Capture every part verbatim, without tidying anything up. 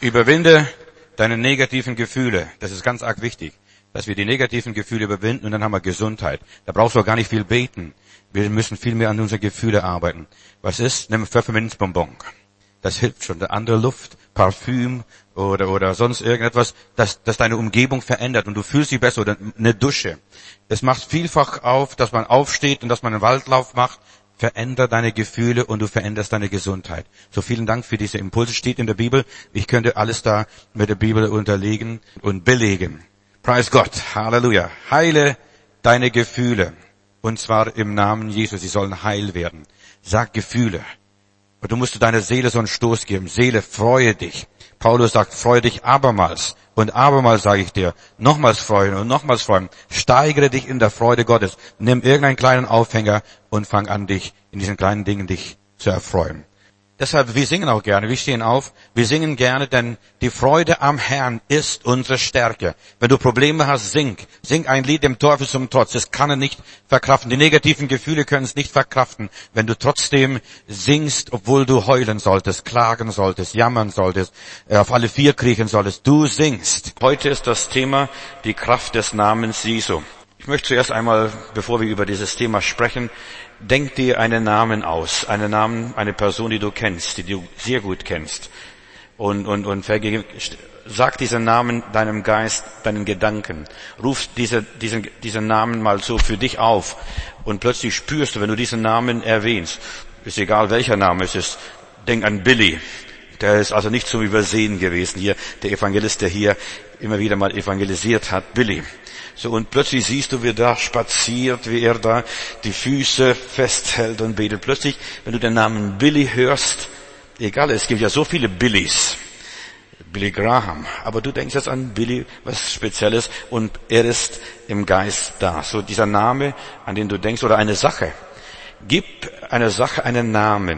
Überwinde deine negativen Gefühle. Das ist ganz arg wichtig, dass wir die negativen Gefühle überwinden und dann haben wir Gesundheit. Da brauchst du auch gar nicht viel beten. Wir müssen viel mehr an unsere Gefühle arbeiten. Was ist? Nimm Pfefferminzbonbon. Das hilft schon. Eine andere Luft, Parfüm oder oder sonst irgendetwas, das, das deine Umgebung verändert und du fühlst dich besser. Oder eine Dusche. Es macht vielfach auf, dass man aufsteht und dass man einen Waldlauf macht. Veränder deine Gefühle und du veränderst deine Gesundheit. So vielen Dank für diese Impulse. Steht in der Bibel. Ich könnte alles da mit der Bibel unterlegen und belegen. Preis Gott. Halleluja. Heile deine Gefühle. Und zwar im Namen Jesus. Sie sollen heil werden. Sag Gefühle. Und du musst deiner Seele so einen Stoß geben. Seele, freue dich. Paulus sagt, freue dich abermals. Und abermals sage ich dir, nochmals freuen und nochmals freuen. Steigere dich in der Freude Gottes. Nimm irgendeinen kleinen Aufhänger und fang an, dich in diesen kleinen Dingen dich zu erfreuen. Deshalb, wir singen auch gerne, wir stehen auf, wir singen gerne, denn die Freude am Herrn ist unsere Stärke. Wenn du Probleme hast, sing. Sing ein Lied dem Teufel zum Trotz. Das kann er nicht verkraften. Die negativen Gefühle können es nicht verkraften. Wenn du trotzdem singst, obwohl du heulen solltest, klagen solltest, jammern solltest, auf alle vier kriechen solltest, du singst. Heute ist das Thema die Kraft des Namens Jesu. Ich möchte zuerst einmal, bevor wir über dieses Thema sprechen, denk dir einen Namen aus, einen Namen, eine Person, die du kennst, die du sehr gut kennst. Und, und, und verge- sag diesen Namen deinem Geist, deinen Gedanken. Ruf diese, diesen, diesen Namen mal so für dich auf. Und plötzlich spürst du, wenn du diesen Namen erwähnst, ist egal welcher Name es ist, denk an Billy. Der ist also nicht zum Übersehen gewesen hier, der Evangelist, der hier immer wieder mal evangelisiert hat, Billy. So, und plötzlich siehst du, wie er da spaziert, wie er da die Füße festhält und betet. Plötzlich, wenn du den Namen Billy hörst, egal, es gibt ja so viele Billys, Billy Graham, aber du denkst jetzt an Billy, was Spezielles, und er ist im Geist da. So dieser Name, an den du denkst, oder eine Sache. Gib einer Sache einen Namen.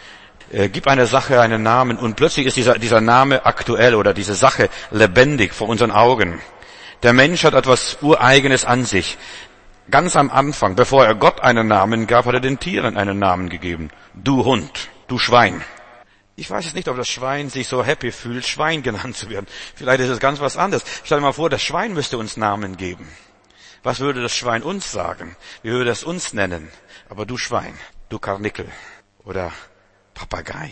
Äh, gib einer Sache einen Namen und plötzlich ist dieser, dieser Name aktuell oder diese Sache lebendig vor unseren Augen. Der Mensch hat etwas Ureigenes an sich. Ganz am Anfang, bevor er Gott einen Namen gab, hat er den Tieren einen Namen gegeben. Du Hund, du Schwein. Ich weiß jetzt nicht, ob das Schwein sich so happy fühlt, Schwein genannt zu werden. Vielleicht ist es ganz was anderes. Stell dir mal vor, das Schwein müsste uns Namen geben. Was würde das Schwein uns sagen? Wie würde es uns nennen? Aber du Schwein, du Karnickel oder Papagei.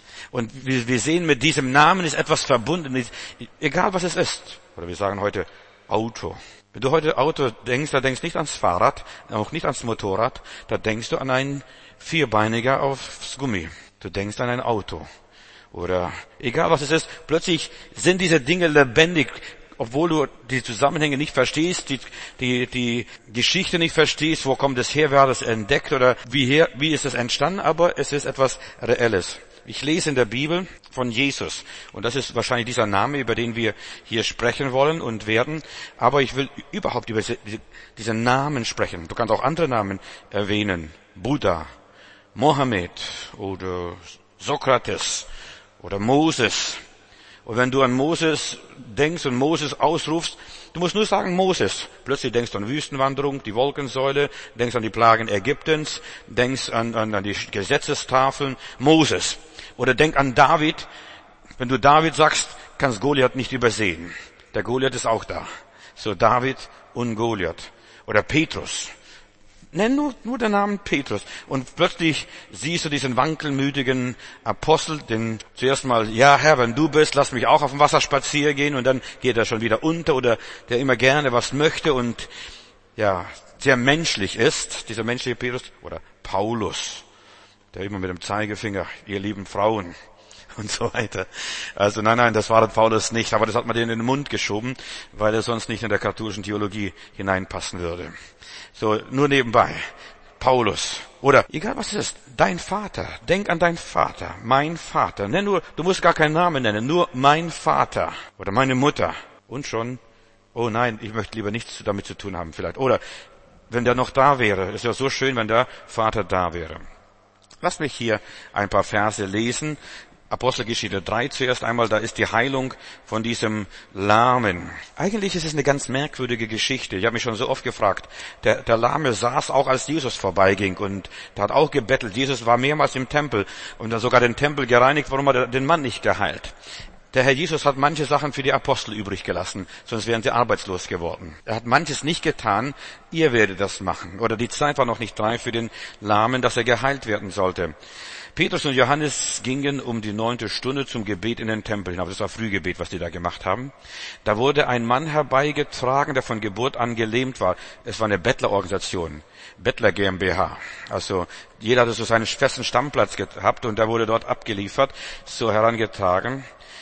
Und wir, wir sehen, mit diesem Namen ist etwas verbunden, egal was es ist. Oder wir sagen heute Auto. Wenn du heute Auto denkst, da denkst du nicht ans Fahrrad, auch nicht ans Motorrad, da denkst du an einen Vierbeiniger aufs Gummi. Du denkst an ein Auto. Oder egal was es ist, plötzlich sind diese Dinge lebendig, obwohl du die Zusammenhänge nicht verstehst, die, die, die Geschichte nicht verstehst, wo kommt es her, wer hat es entdeckt oder wie, her, wie ist es entstanden, aber es ist etwas Reelles. Ich lese in der Bibel von Jesus. Und das ist wahrscheinlich dieser Name, über den wir hier sprechen wollen und werden. Aber ich will überhaupt über diesen Namen sprechen. Du kannst auch andere Namen erwähnen. Buddha, Mohammed oder Sokrates oder Moses. Und wenn du an Moses denkst und Moses ausrufst, du musst nur sagen Moses. Plötzlich denkst du an Wüstenwanderung, die Wolkensäule, denkst an die Plagen Ägyptens, denkst an, an, an die Gesetzestafeln. Moses. Oder denk an David. Wenn du David sagst, kannst Goliath nicht übersehen. Der Goliath ist auch da. So David und Goliath. Oder Petrus. Nenn nur, nur den Namen Petrus. Und plötzlich siehst du diesen wankelmütigen Apostel, den zuerst mal, ja Herr, wenn du bist, lass mich auch auf dem Wasser spazieren gehen. Und dann geht er schon wieder unter. Oder der immer gerne was möchte und ja sehr menschlich ist. Dieser menschliche Petrus. Oder Paulus. Der immer mit dem Zeigefinger, ihr lieben Frauen und so weiter. Also nein, nein, das war Paulus nicht, aber das hat man denen in den Mund geschoben, weil er sonst nicht in der katholischen Theologie hineinpassen würde. So, nur nebenbei. Paulus. Oder, egal was es ist, dein Vater. Denk an deinen Vater. Mein Vater. Nenn nur, du musst gar keinen Namen nennen, nur mein Vater. Oder meine Mutter. Und schon, oh nein, ich möchte lieber nichts damit zu tun haben vielleicht. Oder, wenn der noch da wäre. Es wäre so schön, wenn der Vater da wäre. Lass mich hier ein paar Verse lesen. Apostelgeschichte drei zuerst einmal, da ist die Heilung von diesem Lahmen. Eigentlich ist es eine ganz merkwürdige Geschichte. Ich habe mich schon so oft gefragt. Der, der Lahme saß auch, als Jesus vorbeiging und der hat auch gebettelt. Jesus war mehrmals im Tempel und dann sogar den Tempel gereinigt. Warum hat er den Mann nicht geheilt? Der Herr Jesus hat manche Sachen für die Apostel übrig gelassen, sonst wären sie arbeitslos geworden. Er hat manches nicht getan, ihr werdet das machen. Oder die Zeit war noch nicht reif für den Lahmen, dass er geheilt werden sollte. Petrus und Johannes gingen um die neunte Stunde zum Gebet in den Tempel hinauf. Das war Frühgebet, was die da gemacht haben. Da wurde ein Mann herbeigetragen, der von Geburt an gelähmt war. Es war eine Bettlerorganisation, Bettler GmbH. Also jeder hatte so seinen festen Stammplatz gehabt und der wurde dort abgeliefert, so herangetragen.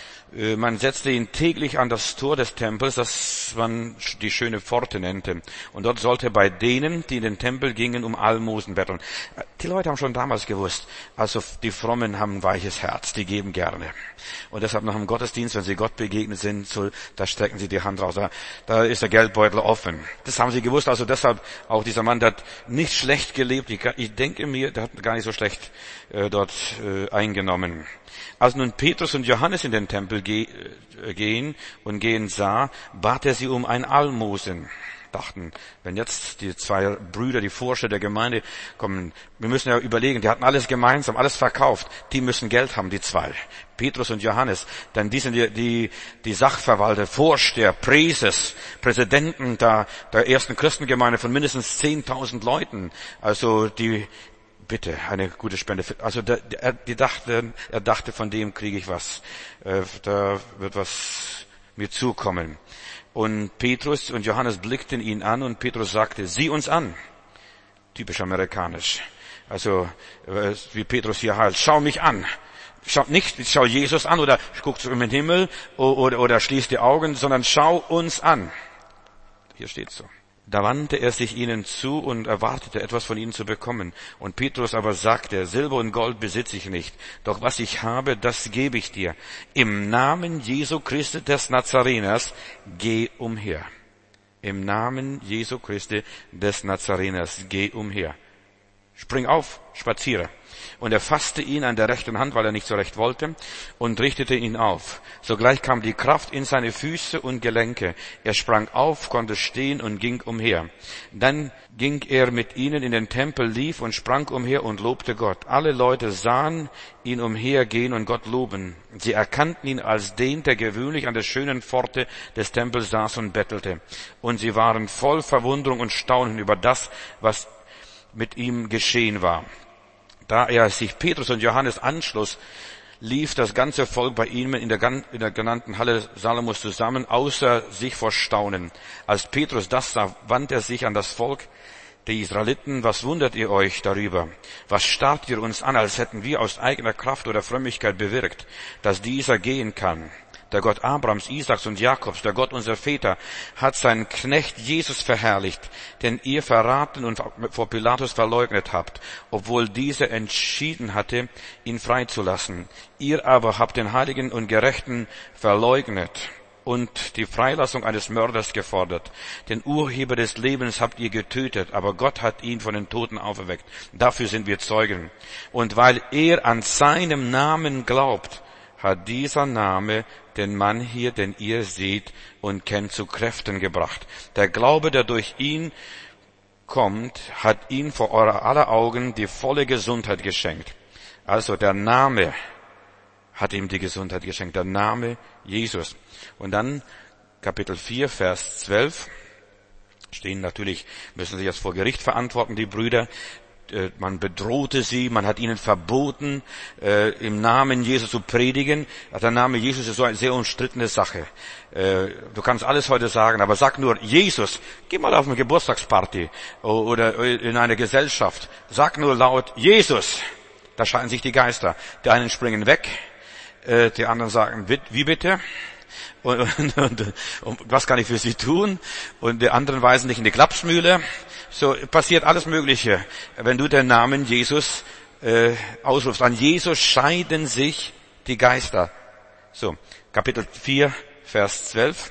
Man setzte ihn täglich an das Tor des Tempels, das man die schöne Pforte nannte. Und dort sollte bei denen, die in den Tempel gingen, um Almosen betteln. Die Leute haben schon damals gewusst, also die Frommen haben ein weiches Herz, die geben gerne. Und deshalb nach dem Gottesdienst, wenn sie Gott begegnet sind, so, da strecken sie die Hand raus. Da, da ist der Geldbeutel offen. Das haben sie gewusst, also deshalb auch dieser Mann, der hat nicht schlecht gelebt. Ich, ich denke mir, der hat gar nicht so schlecht äh, dort äh, eingenommen. Als nun Petrus und Johannes in den Tempel ge- äh, gehen und gehen sah, bat er sie um ein Almosen. Dachten, wenn jetzt die zwei Brüder, die Vorsteher der Gemeinde kommen, wir müssen ja überlegen, die hatten alles gemeinsam, alles verkauft, die müssen Geld haben, die zwei, Petrus und Johannes, denn die sind die, die, die Sachverwalter, Vorsteher, Präses, Präsidenten der, der ersten Christengemeinde von mindestens zehntausend Leuten, also die, bitte, eine gute Spende. Also der, er, die dachte, er dachte, von dem kriege ich was. Äh, da wird was mir zukommen. Und Petrus und Johannes blickten ihn an und Petrus sagte, sieh uns an. Typisch amerikanisch. Also äh, wie Petrus hier heilt, schau mich an. Schau nicht, schau Jesus an oder guck in den Himmel oder, oder, oder schließ die Augen, sondern schau uns an. Hier steht's so. Da wandte er sich ihnen zu und erwartete, etwas von ihnen zu bekommen. Und Petrus aber sagte, Silber und Gold besitze ich nicht, doch was ich habe, das gebe ich dir. Im Namen Jesu Christi des Nazareners, geh umher. Im Namen Jesu Christi des Nazareners, geh umher. Spring auf, spaziere. Und er fasste ihn an der rechten Hand, weil er nicht so recht wollte, und richtete ihn auf. Sogleich kam die Kraft in seine Füße und Gelenke. Er sprang auf, konnte stehen und ging umher. Dann ging er mit ihnen in den Tempel, lief und sprang umher und lobte Gott. Alle Leute sahen ihn umhergehen und Gott loben. Sie erkannten ihn als den, der gewöhnlich an der schönen Pforte des Tempels saß und bettelte. Und sie waren voll Verwunderung und Staunen über das, was mit ihm geschehen war. Da er sich Petrus und Johannes anschloss, lief das ganze Volk bei ihnen in der, in der genannten Halle Salomos zusammen, außer sich vor Staunen. Als Petrus das sah, wandte er sich an das Volk, die Israeliten, was wundert ihr euch darüber? Was starrt ihr uns an, als hätten wir aus eigener Kraft oder Frömmigkeit bewirkt, dass dieser gehen kann? Der Gott Abrahams, Isaaks und Jakobs, der Gott unserer Väter, hat seinen Knecht Jesus verherrlicht, den ihr verraten und vor Pilatus verleugnet habt, obwohl dieser entschieden hatte, ihn freizulassen. Ihr aber habt den Heiligen und Gerechten verleugnet und die Freilassung eines Mörders gefordert. Den Urheber des Lebens habt ihr getötet, aber Gott hat ihn von den Toten auferweckt. Dafür sind wir Zeugen. Und weil er an seinem Namen glaubt, hat dieser Name den Mann hier, den ihr seht und kennt, zu Kräften gebracht. Der Glaube, der durch ihn kommt, hat ihn vor eurer aller Augen die volle Gesundheit geschenkt. Also der Name hat ihm die Gesundheit geschenkt, der Name Jesus. Und dann Kapitel vier, Vers zwölf, stehen natürlich, müssen sich jetzt vor Gericht verantworten, die Brüder. Man bedrohte sie, man hat ihnen verboten, äh, im Namen Jesus zu predigen. Der Name Jesus ist so eine sehr umstrittene Sache. Äh, du kannst alles heute sagen, aber sag nur Jesus. Geh mal auf eine Geburtstagsparty oder in eine Gesellschaft. Sag nur laut Jesus. Da scheiden sich die Geister. Die einen springen weg, äh, die anderen sagen, wie bitte? Und, und, und, und was kann ich für sie tun? Und die anderen weisen dich in die Klapsmühle. So passiert alles Mögliche, wenn du den Namen Jesus äh, ausrufst. An Jesus scheiden sich die Geister. So, Kapitel vier, Vers zwölf.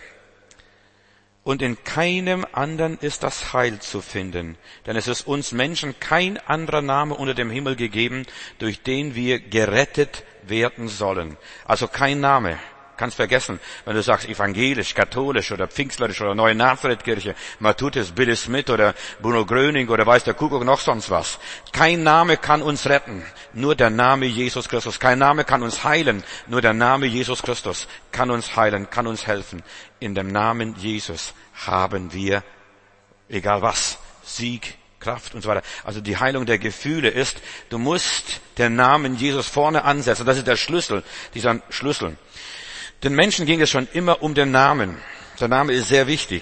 Und in keinem anderen ist das Heil zu finden, denn es ist uns Menschen kein anderer Name unter dem Himmel gegeben, durch den wir gerettet werden sollen. Also kein Name. Kannst vergessen, wenn du sagst evangelisch, katholisch oder pfingstlerisch oder Neue Nazareth-Kirche, man tut es Billy Smith oder Bruno Gröning oder weiß der Kuckuck noch sonst was. Kein Name kann uns retten, nur der Name Jesus Christus. Kein Name kann uns heilen, nur der Name Jesus Christus kann uns heilen, kann uns helfen. In dem Namen Jesus haben wir, egal was, Sieg, Kraft und so weiter. Also die Heilung der Gefühle ist, du musst den Namen Jesus vorne ansetzen. Das ist der Schlüssel, dieser Schlüssel. Den Menschen ging es schon immer um den Namen. Der Name ist sehr wichtig.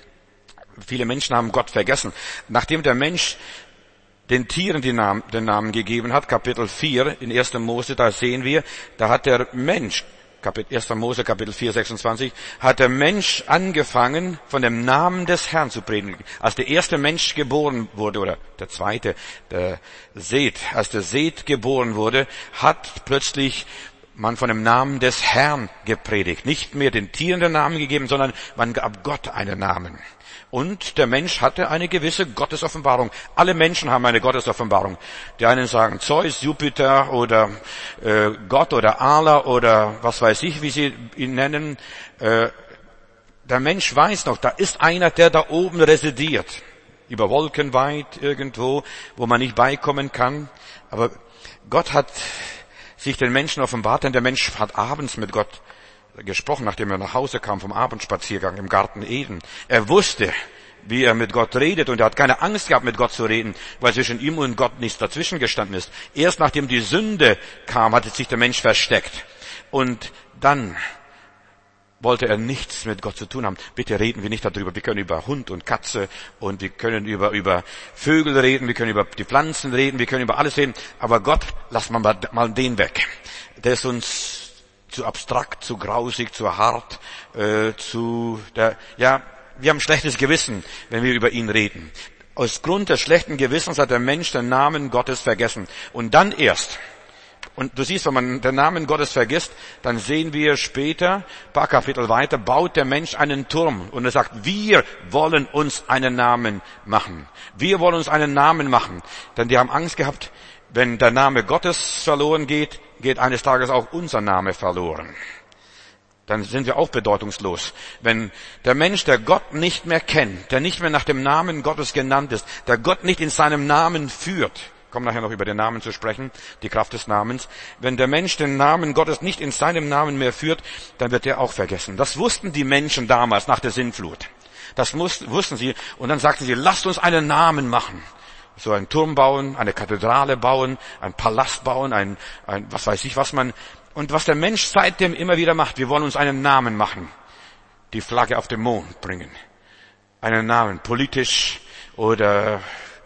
Viele Menschen haben Gott vergessen. Nachdem der Mensch den Tieren den Namen, den Namen gegeben hat, Kapitel vier in erster Mose, da sehen wir, da hat der Mensch, erster Mose, Kapitel vier, sechsundzwanzig, hat der Mensch angefangen, von dem Namen des Herrn zu predigen. Als der erste Mensch geboren wurde, oder der zweite, der Seth, als der Seth geboren wurde, hat plötzlich man von dem Namen des Herrn gepredigt. Nicht mehr den Tieren den Namen gegeben, sondern man gab Gott einen Namen. Und der Mensch hatte eine gewisse Gottesoffenbarung. Alle Menschen haben eine Gottesoffenbarung. Die einen sagen Zeus, Jupiter oder äh, Gott oder Allah oder was weiß ich, wie sie ihn nennen. Äh, der Mensch weiß noch, da ist einer, der da oben residiert. Über Wolken weit irgendwo, wo man nicht beikommen kann. Aber Gott hat sich den Menschen offenbart, denn der Mensch hat abends mit Gott gesprochen, nachdem er nach Hause kam vom Abendspaziergang im Garten Eden. Er wusste, wie er mit Gott redet und er hat keine Angst gehabt, mit Gott zu reden, weil zwischen ihm und Gott nichts dazwischen gestanden ist. Erst nachdem die Sünde kam, hatte sich der Mensch versteckt. Und dann wollte er nichts mit Gott zu tun haben. Bitte reden wir nicht darüber. Wir können über Hund und Katze und wir können über, über Vögel reden, wir können über die Pflanzen reden, wir können über alles reden. Aber Gott, lass mal, mal den weg. Der ist uns zu abstrakt, zu grausig, zu hart, äh, zu, der, ja, wir haben ein schlechtes Gewissen, wenn wir über ihn reden. Aus Grund des schlechten Gewissens hat der Mensch den Namen Gottes vergessen. Und dann erst, und du siehst, wenn man den Namen Gottes vergisst, dann sehen wir später, ein paar Kapitel weiter, baut der Mensch einen Turm. Und er sagt, wir wollen uns einen Namen machen. Wir wollen uns einen Namen machen. Denn die haben Angst gehabt, wenn der Name Gottes verloren geht, geht eines Tages auch unser Name verloren. Dann sind wir auch bedeutungslos. Wenn der Mensch, der Gott nicht mehr kennt, der nicht mehr nach dem Namen Gottes genannt ist, der Gott nicht in seinem Namen führt, kommen nachher noch über den Namen zu sprechen, die Kraft des Namens. Wenn der Mensch den Namen Gottes nicht in seinem Namen mehr führt, dann wird er auch vergessen. Das wussten die Menschen damals nach der Sintflut. Das mussten, wussten sie. Und dann sagten sie, lasst uns einen Namen machen. So einen Turm bauen, eine Kathedrale bauen, einen Palast bauen, ein, ein, was weiß ich, was man, und was der Mensch seitdem immer wieder macht. Wir wollen uns einen Namen machen. Die Flagge auf den Mond bringen. Einen Namen, politisch oder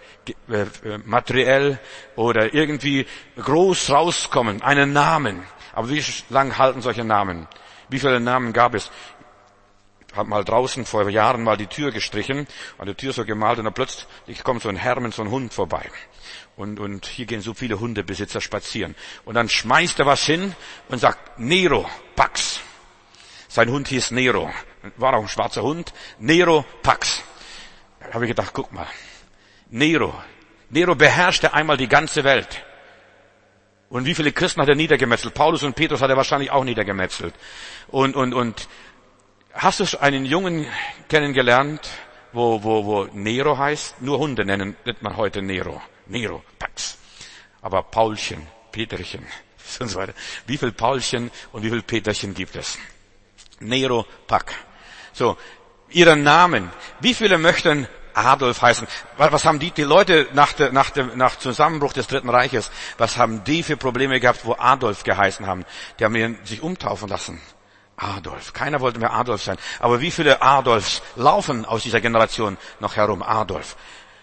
materiell oder irgendwie groß rauskommen, einen Namen. Aber wie lang halten solche Namen? Wie viele Namen gab es? Ich habe mal draußen vor Jahren mal die Tür gestrichen, an der Tür so gemalt und dann plötzlich kommt so ein Herr mit so einem Hund vorbei. Und, und hier gehen so viele Hundebesitzer spazieren. Und dann schmeißt er was hin und sagt, Nero, Pax. Sein Hund hieß Nero. War auch ein schwarzer Hund. Nero, Pax. Da habe ich gedacht, guck mal. Nero. Nero beherrschte einmal die ganze Welt. Und wie viele Christen hat er niedergemetzelt? Paulus und Petrus hat er wahrscheinlich auch niedergemetzelt. Und, und, und, hast du einen Jungen kennengelernt, wo, wo, wo Nero heißt? Nur Hunde nennen, nennt man heute Nero. Nero, Pax. Aber Paulchen, Peterchen und so weiter. Wie viel Paulchen und wie viel Peterchen gibt es? Nero, Pax. So, ihren Namen. Wie viele möchten Adolf heißen? Was haben die, die Leute nach, der, nach dem, nach Zusammenbruch des Dritten Reiches, was haben die für Probleme gehabt, wo Adolf geheißen haben? Die haben ihn sich umtaufen lassen. Adolf. Keiner wollte mehr Adolf sein. Aber wie viele Adolfs laufen aus dieser Generation noch herum? Adolf.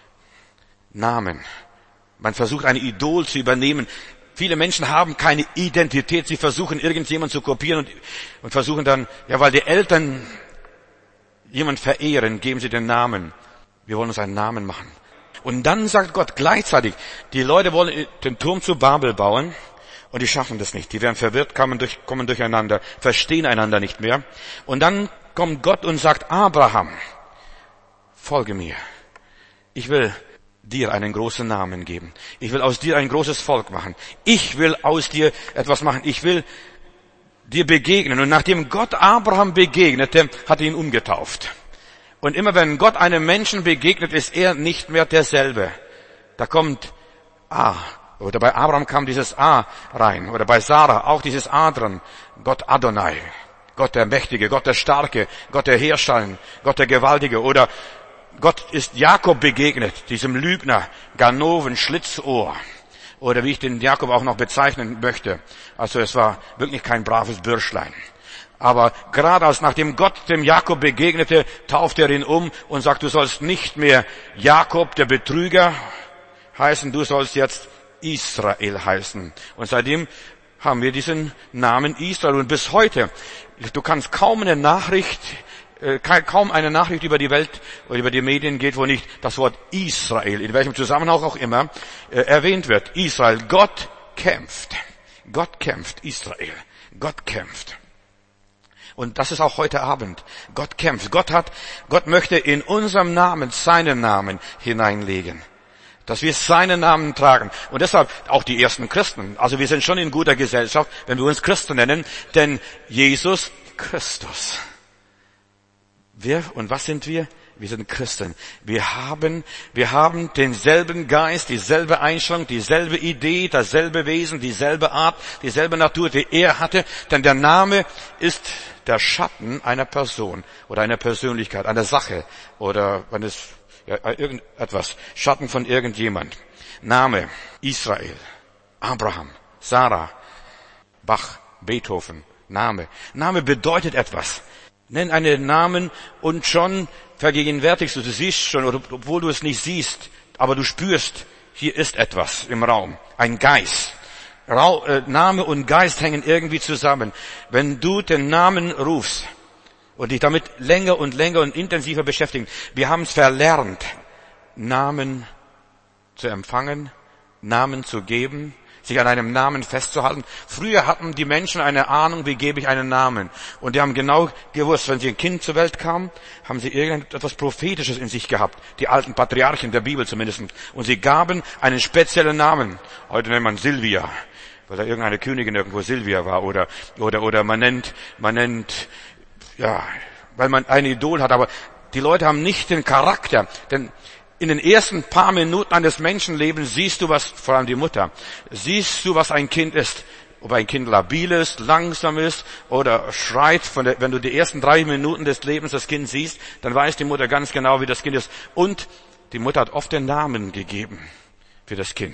Namen. Man versucht, ein Idol zu übernehmen. Viele Menschen haben keine Identität. Sie versuchen, irgendjemanden zu kopieren und, und versuchen dann, ja, weil die Eltern jemanden verehren, geben sie den Namen. Wir wollen uns einen Namen machen. Und dann sagt Gott gleichzeitig, die Leute wollen den Turm zu Babel bauen. Und die schaffen das nicht. Die werden verwirrt, kommen, durch, kommen durcheinander, verstehen einander nicht mehr. Und dann kommt Gott und sagt, Abraham, folge mir. Ich will dir einen großen Namen geben. Ich will aus dir ein großes Volk machen. Ich will aus dir etwas machen. Ich will dir begegnen. Und nachdem Gott Abraham begegnete, hat er ihn umgetauft. Und immer wenn Gott einem Menschen begegnet, ist er nicht mehr derselbe. Da kommt A. Oder bei Abraham kam dieses A rein. Oder bei Sarah auch dieses A dran. Gott Adonai. Gott der Mächtige, Gott der Starke, Gott der Herrscher, Gott der Gewaltige. Oder Gott ist Jakob begegnet, diesem Lügner, Ganoven, Schlitzohr. Oder wie ich den Jakob auch noch bezeichnen möchte. Also es war wirklich kein braves Bürschlein. Aber gerade als nachdem Gott dem Jakob begegnete, tauft er ihn um und sagt, du sollst nicht mehr Jakob, der Betrüger, heißen, du sollst jetzt Israel heißen. Und seitdem haben wir diesen Namen Israel. Und bis heute, du kannst kaum eine Nachricht, äh, kaum eine Nachricht über die Welt oder über die Medien geht, wo nicht das Wort Israel, in welchem Zusammenhang auch immer, äh, erwähnt wird. Israel, Gott kämpft. Gott kämpft, Israel. Gott kämpft. Und das ist auch heute Abend. Gott kämpft. Gott hat, Gott möchte in unserem Namen seinen Namen hineinlegen. Dass wir seinen Namen tragen. Und deshalb auch die ersten Christen. Also wir sind schon in guter Gesellschaft, wenn wir uns Christen nennen. Denn Jesus Christus. Wer und was sind wir? Wir sind Christen. Wir haben, wir haben denselben Geist, dieselbe Einstellung, dieselbe Idee, dasselbe Wesen, dieselbe Art, dieselbe Natur, die er hatte. Denn der Name ist der Schatten einer Person oder einer Persönlichkeit, einer Sache oder wenn es ja, irgendetwas, Schatten von irgendjemand. Name, Israel, Abraham, Sarah, Bach, Beethoven, Name. Name bedeutet etwas. Nenn einen Namen und schon vergegenwärtigst du, du siehst schon, oder, obwohl du es nicht siehst, aber du spürst, hier ist etwas im Raum, ein Geist. Ra- äh, Name und Geist hängen irgendwie zusammen. Wenn du den Namen rufst und dich damit länger und länger und intensiver beschäftigen, wir haben es verlernt, Namen zu empfangen, Namen zu geben, sich an einem Namen festzuhalten. Früher hatten die Menschen eine Ahnung, wie gebe ich einen Namen. Und die haben genau gewusst, wenn sie ein Kind zur Welt kam, haben sie irgendetwas Prophetisches in sich gehabt. Die alten Patriarchen der Bibel zumindest. Und sie gaben einen speziellen Namen. Heute nennt man Silvia, weil da irgendeine Königin irgendwo Silvia war. Oder, oder, oder man nennt, man nennt, ja, weil man ein Idol hat. Aber die Leute haben nicht den Charakter, denn in den ersten paar Minuten eines Menschenlebens siehst du was, vor allem die Mutter, siehst du, was ein Kind ist. Ob ein Kind labil ist, langsam ist oder schreit. Von der, wenn du die ersten drei Minuten des Lebens das Kind siehst, dann weiß die Mutter ganz genau, wie das Kind ist. Und die Mutter hat oft den Namen gegeben für das Kind.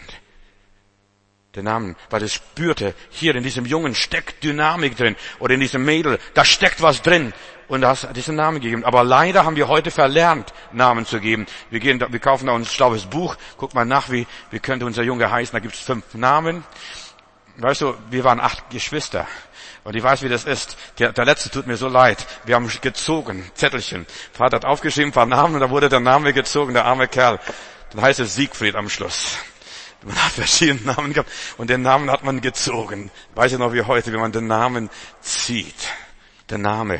Den Namen, weil es spürte, hier in diesem Jungen steckt Dynamik drin. Oder in diesem Mädel, da steckt was drin. Und da hast diesen Namen gegeben. Aber leider haben wir heute verlernt, Namen zu geben. Wir gehen, wir kaufen da uns ein schlaues Buch. Guck mal nach, wie, wie könnte unser Junge heißen. Da gibt es fünf Namen. Weißt du, wir waren acht Geschwister. Und ich weiß, wie das ist. Der, der letzte tut mir so leid. Wir haben gezogen, Zettelchen. Vater hat aufgeschrieben, ein paar Namen, und da wurde der Name gezogen, der arme Kerl. Dann heißt es Siegfried am Schluss. Man hat verschiedene Namen gehabt. Und den Namen hat man gezogen. Weiß ich noch wie heute, wie man den Namen zieht. Der Name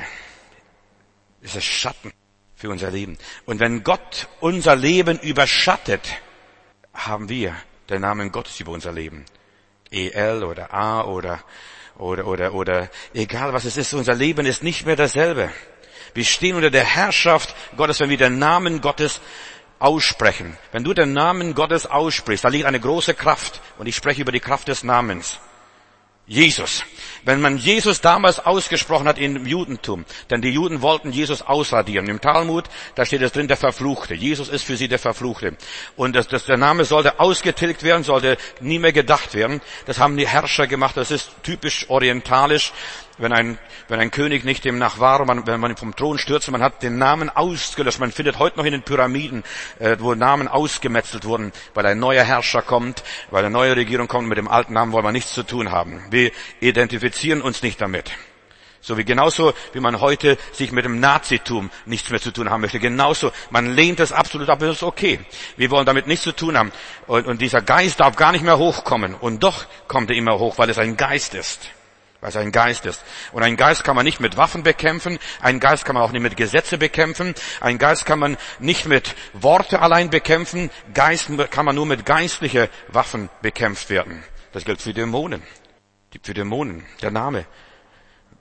ist der Schatten für unser Leben. Und wenn Gott unser Leben überschattet, haben wir den Namen Gottes über unser Leben. E L oder A oder, oder, oder, oder, egal was es ist, unser Leben ist nicht mehr dasselbe. Wir stehen unter der Herrschaft Gottes, wenn wir den Namen Gottes aussprechen. Wenn du den Namen Gottes aussprichst, da liegt eine große Kraft. Und ich spreche über die Kraft des Namens. Jesus. Wenn man Jesus damals ausgesprochen hat im Judentum, denn die Juden wollten Jesus ausradieren. Im Talmud, da steht es drin, der Verfluchte. Jesus ist für sie der Verfluchte. Und das, das, der Name sollte ausgetilgt werden, sollte nie mehr gedacht werden. Das haben die Herrscher gemacht. Das ist typisch orientalisch. Wenn ein, wenn ein König nicht demnach war, man, wenn man ihn vom Thron stürzte, man hat den Namen ausgelöscht. Man findet heute noch in den Pyramiden, äh, wo Namen ausgemetzelt wurden, weil ein neuer Herrscher kommt, weil eine neue Regierung kommt. Mit dem alten Namen wollen wir nichts zu tun haben. Wir identifizieren uns nicht damit. So wie genauso, wie man heute sich mit dem Nazitum nichts mehr zu tun haben möchte. Genauso, man lehnt es absolut ab, das ist okay. Wir wollen damit nichts zu tun haben. Und, und dieser Geist darf gar nicht mehr hochkommen. Und doch kommt er immer hoch, weil es ein Geist ist. Weil es ein Geist ist. Und ein Geist kann man nicht mit Waffen bekämpfen. Einen Geist kann man auch nicht mit Gesetze bekämpfen. Einen Geist kann man nicht mit Worte allein bekämpfen. Geist kann man nur mit geistlichen Waffen bekämpft werden. Das gilt für Dämonen. Für Dämonen. Der Name.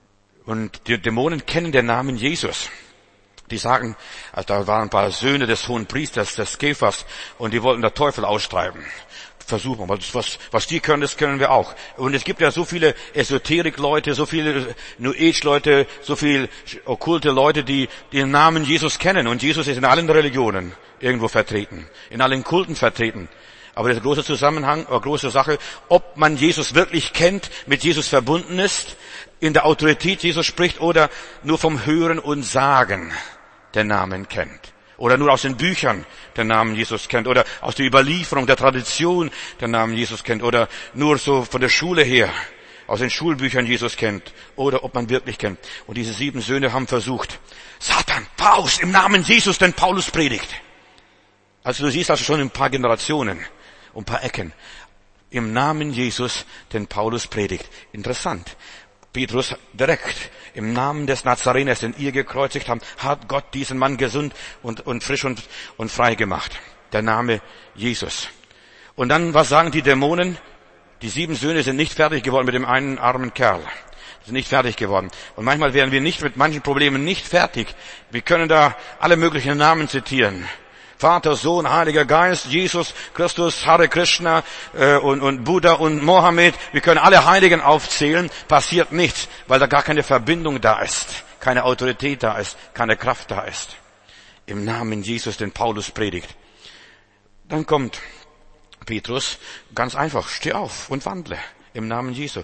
Und die Dämonen kennen den Namen Jesus. Die sagen, also da waren ein paar Söhne des hohen Priesters, des Kephas, und die wollten den Teufel austreiben. Versuchen, was, was die können, das können wir auch. Und es gibt ja so viele Esoterik-Leute, so viele New Age-Leute, so viele okkulte Leute, die, die den Namen Jesus kennen. Und Jesus ist in allen Religionen irgendwo vertreten, in allen Kulten vertreten. Aber der große Zusammenhang, oder große Sache, ob man Jesus wirklich kennt, mit Jesus verbunden ist, in der Autorität Jesus spricht oder nur vom Hören und Sagen den Namen kennt. Oder nur aus den Büchern den Namen Jesus kennt. Oder aus der Überlieferung, der Tradition den Namen Jesus kennt. Oder nur so von der Schule her, aus den Schulbüchern Jesus kennt. Oder ob man wirklich kennt. Und diese sieben Söhne haben versucht, Satan, Paulus, im Namen Jesus, den Paulus predigt. Also du siehst also schon ein paar Generationen, ein paar Ecken. Im Namen Jesus, den Paulus predigt. Interessant. Petrus direkt im Namen des Nazareners, den ihr gekreuzigt habt, hat Gott diesen Mann gesund und, und frisch und, und frei gemacht. Der Name Jesus. Und dann, was sagen die Dämonen? Die sieben Söhne sind nicht fertig geworden mit dem einen armen Kerl. Sind nicht fertig geworden. Und manchmal werden wir nicht mit manchen Problemen nicht fertig. Wir können da alle möglichen Namen zitieren. Vater, Sohn, Heiliger Geist, Jesus, Christus, Hare Krishna äh, und, und Buddha und Mohammed. Wir können alle Heiligen aufzählen, passiert nichts, weil da gar keine Verbindung da ist, keine Autorität da ist, keine Kraft da ist. Im Namen Jesus, den Paulus predigt. Dann kommt Petrus, ganz einfach, steh auf und wandle im Namen Jesu.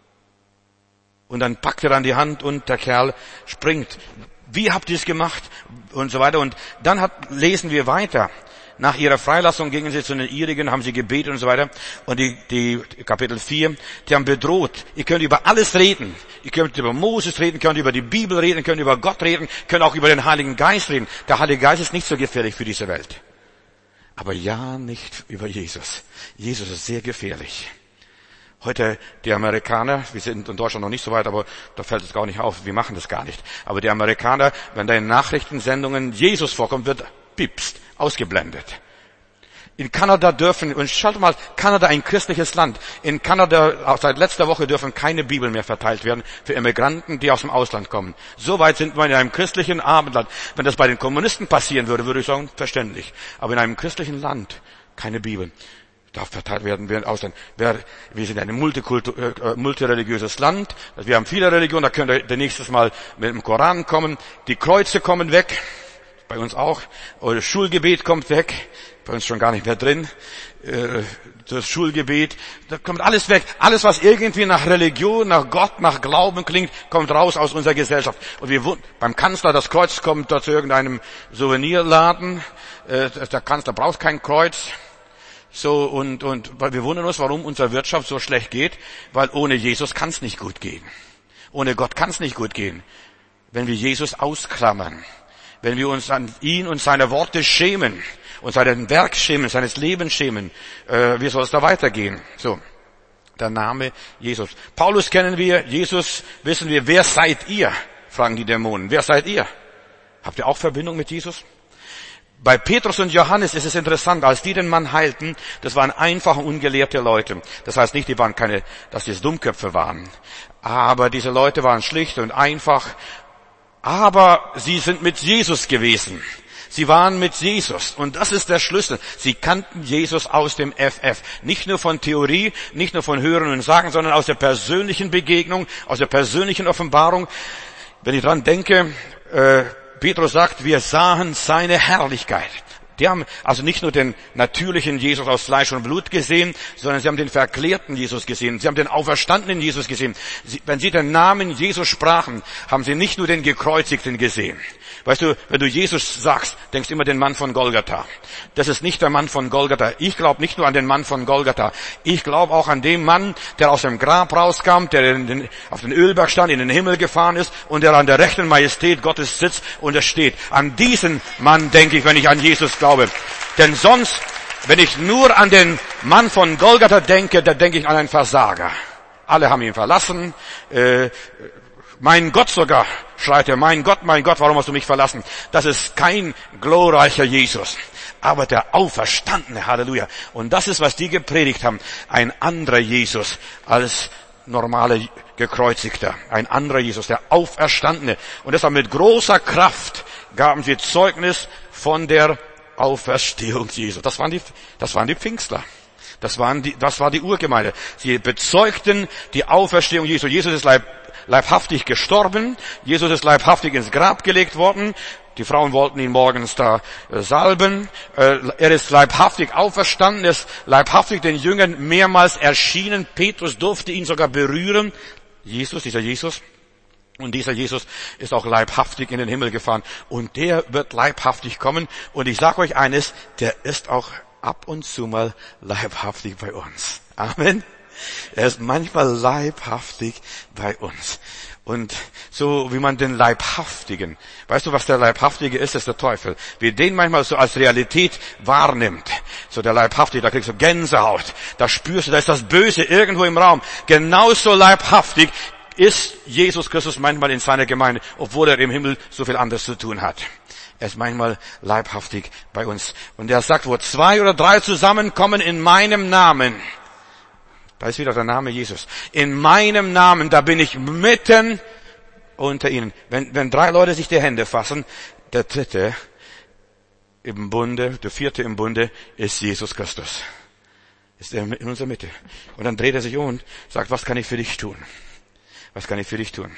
Und dann packt er an die Hand und der Kerl springt. Wie habt ihr es gemacht? Und so weiter. Und dann hat, lesen wir weiter. Nach ihrer Freilassung gingen sie zu den ihrigen, haben sie gebetet und so weiter. Und die, die Kapitel vier, die haben bedroht. Ihr könnt über alles reden. Ihr könnt über Moses reden, könnt über die Bibel reden, könnt über Gott reden, könnt auch über den Heiligen Geist reden. Der Heilige Geist ist nicht so gefährlich für diese Welt. Aber ja, nicht über Jesus. Jesus ist sehr gefährlich. Heute die Amerikaner, wir sind in Deutschland noch nicht so weit, aber da fällt es gar nicht auf, wir machen das gar nicht. Aber die Amerikaner, wenn da in Nachrichtensendungen Jesus vorkommt, wird piepst, ausgeblendet. In Kanada dürfen, und schaut mal, Kanada ein christliches Land. In Kanada, auch seit letzter Woche, dürfen keine Bibeln mehr verteilt werden für Immigranten, die aus dem Ausland kommen. So weit sind wir in einem christlichen Abendland. Wenn das bei den Kommunisten passieren würde, würde ich sagen, verständlich. Aber in einem christlichen Land keine Bibeln. Darf verteilt werden während Ausland. Wir, wir sind ein Multikultur, äh, multireligiöses Land. Wir haben viele Religionen, da könnt ihr nächstes Mal mit dem Koran kommen. Die Kreuze kommen weg. Bei uns auch. Oder das Schulgebet kommt weg. Bei uns schon gar nicht mehr drin. Äh, das Schulgebet. Da kommt alles weg. Alles, was irgendwie nach Religion, nach Gott, nach Glauben klingt, kommt raus aus unserer Gesellschaft. Und wir beim Kanzler, das Kreuz kommt da zu irgendeinem Souvenirladen. Äh, der Kanzler braucht kein Kreuz. So, und, und, weil wir wundern uns, warum unsere Wirtschaft so schlecht geht, weil ohne Jesus kann es nicht gut gehen. Ohne Gott kann es nicht gut gehen. Wenn wir Jesus ausklammern, wenn wir uns an ihn und seine Worte schämen, und seinen Werk schämen, seines Lebens schämen, äh, wie soll es da weitergehen? So, der Name Jesus. Paulus kennen wir, Jesus wissen wir, wer seid ihr? Fragen die Dämonen. Wer seid ihr? Habt ihr auch Verbindung mit Jesus? Bei Petrus und Johannes ist es interessant, als die den Mann heilten, das waren einfache, ungelehrte Leute. Das heißt nicht, die waren keine, dass die Dummköpfe waren. Aber diese Leute waren schlicht und einfach. Aber sie sind mit Jesus gewesen. Sie waren mit Jesus. Und das ist der Schlüssel. Sie kannten Jesus aus dem F F. Nicht nur von Theorie, nicht nur von Hören und Sagen, sondern aus der persönlichen Begegnung, aus der persönlichen Offenbarung. Wenn ich dran denke, äh, Petrus sagt, wir sahen seine Herrlichkeit. Die haben also nicht nur den natürlichen Jesus aus Fleisch und Blut gesehen, sondern sie haben den verklärten Jesus gesehen. Sie haben den auferstandenen Jesus gesehen. Sie, wenn sie den Namen Jesus sprachen, haben sie nicht nur den Gekreuzigten gesehen. Weißt du, wenn du Jesus sagst, denkst du immer den Mann von Golgatha. Das ist nicht der Mann von Golgatha. Ich glaube nicht nur an den Mann von Golgatha. Ich glaube auch an den Mann, der aus dem Grab rauskam, der in den, auf den Ölberg stand, in den Himmel gefahren ist und der an der rechten Majestät Gottes sitzt und er steht. An diesen Mann denke ich, wenn ich an Jesus glaube. Denn sonst, wenn ich nur an den Mann von Golgatha denke, dann denke ich an einen Versager. Alle haben ihn verlassen. Äh, Mein Gott sogar, schreit er, mein Gott, mein Gott, warum hast du mich verlassen? Das ist kein glorreicher Jesus, aber der Auferstandene, Halleluja. Und das ist, was die gepredigt haben, ein anderer Jesus als normale Gekreuzigter, ein anderer Jesus, der Auferstandene. Und deshalb mit großer Kraft gaben sie Zeugnis von der Auferstehung Jesu. Das waren die, das waren die Pfingstler. Das waren die, das war die Urgemeinde. Sie bezeugten die Auferstehung Jesu. Jesus ist leib, leibhaftig gestorben. Jesus ist leibhaftig ins Grab gelegt worden. Die Frauen wollten ihn morgens da äh, salben. Äh, er ist leibhaftig auferstanden, er ist leibhaftig den Jüngern mehrmals erschienen. Petrus durfte ihn sogar berühren. Jesus, dieser Jesus. Und dieser Jesus ist auch leibhaftig in den Himmel gefahren. Und der wird leibhaftig kommen. Und ich sage euch eines, der ist auch ab und zu mal leibhaftig bei uns. Amen. Er ist manchmal leibhaftig bei uns. Und so wie man den Leibhaftigen, weißt du, was der Leibhaftige ist, ist der Teufel. Wie den manchmal so als Realität wahrnimmt. So der Leibhaftige, da kriegst du Gänsehaut. Da spürst du, da ist das Böse irgendwo im Raum. Genauso leibhaftig ist Jesus Christus manchmal in seiner Gemeinde, obwohl er im Himmel so viel anderes zu tun hat. Er ist manchmal leibhaftig bei uns. Und er sagt, wo zwei oder drei zusammenkommen in meinem Namen, da ist wieder der Name Jesus. In meinem Namen, da bin ich mitten unter ihnen. Wenn, wenn drei Leute sich die Hände fassen, der dritte im Bunde, der vierte im Bunde ist Jesus Christus. Ist er in unserer Mitte. Und dann dreht er sich um und sagt, was kann ich für dich tun? Was kann ich für dich tun?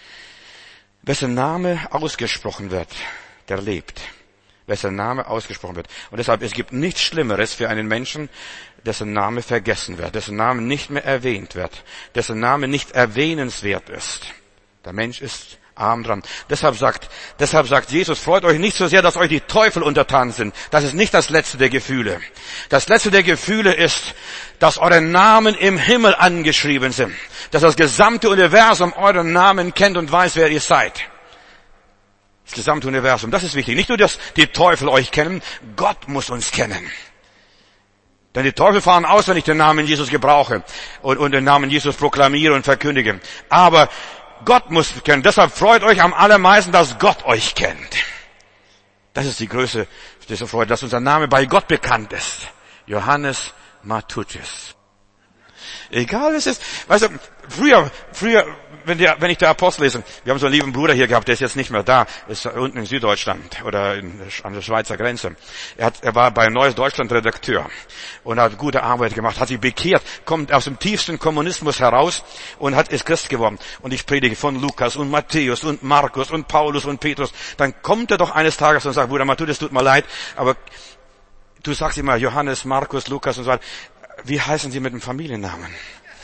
Wessen Name ausgesprochen wird, der lebt. Wessen Name ausgesprochen wird. Und deshalb, es gibt nichts Schlimmeres für einen Menschen, dessen Name vergessen wird, dessen Name nicht mehr erwähnt wird, dessen Name nicht erwähnenswert ist. Der Mensch ist arm dran. Deshalb sagt, deshalb sagt Jesus, freut euch nicht so sehr, dass euch die Teufel untertan sind. Das ist nicht das letzte der Gefühle. Das letzte der Gefühle ist, dass eure Namen im Himmel angeschrieben sind. Dass das gesamte Universum euren Namen kennt und weiß, wer ihr seid. Das gesamte Universum, das ist wichtig. Nicht nur, dass die Teufel euch kennen, Gott muss uns kennen. Denn die Teufel fahren aus, wenn ich den Namen Jesus gebrauche und, und den Namen Jesus proklamiere und verkündige. Aber Gott muss kennen. Deshalb freut euch am allermeisten, dass Gott euch kennt. Das ist die Größe dieser Freude, dass unser Name bei Gott bekannt ist. Johannes Matthäus. Egal, es ist, weißt du, früher, früher, wenn, der, wenn ich der Apostel lese, wir haben so einen lieben Bruder hier gehabt, der ist jetzt nicht mehr da, ist unten in Süddeutschland oder in, an der Schweizer Grenze. Er, hat, er war bei Neues Deutschland Redakteur und hat gute Arbeit gemacht, hat sich bekehrt, kommt aus dem tiefsten Kommunismus heraus und hat ist Christ geworden. Und ich predige von Lukas und Matthäus und Markus und Paulus und Petrus. Dann kommt er doch eines Tages und sagt, Bruder Matthäus, es tut mir leid, aber du sagst immer Johannes, Markus, Lukas und so weiter. Wie heißen Sie mit dem Familiennamen?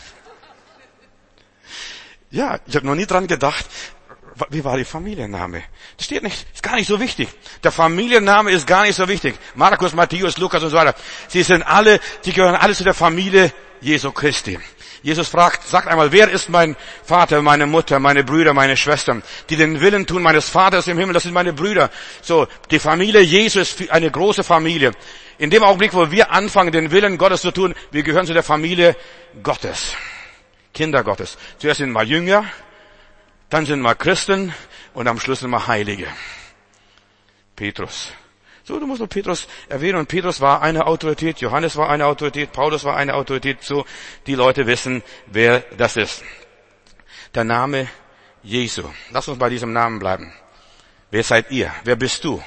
Ja, ich habe noch nie dran gedacht, wie war die Familienname? Das steht nicht, ist gar nicht so wichtig. Der Familienname ist gar nicht so wichtig. Markus, Matthäus, Lukas und so weiter. Sie sind alle, sie gehören alle zu der Familie Jesu Christi. Jesus fragt, sagt einmal, wer ist mein Vater, meine Mutter, meine Brüder, meine Schwestern, die den Willen tun meines Vaters im Himmel, das sind meine Brüder. So, die Familie Jesu ist eine große Familie. In dem Augenblick, wo wir anfangen, den Willen Gottes zu tun, wir gehören zu der Familie Gottes. Kinder Gottes. Zuerst sind wir Jünger, dann sind wir Christen und am Schluss sind wir Heilige. Petrus. So, du musst nur Petrus erwähnen. Und Petrus war eine Autorität, Johannes war eine Autorität, Paulus war eine Autorität. So, die Leute wissen, wer das ist. Der Name Jesu. Lass uns bei diesem Namen bleiben. Wer seid ihr? Wer bist du?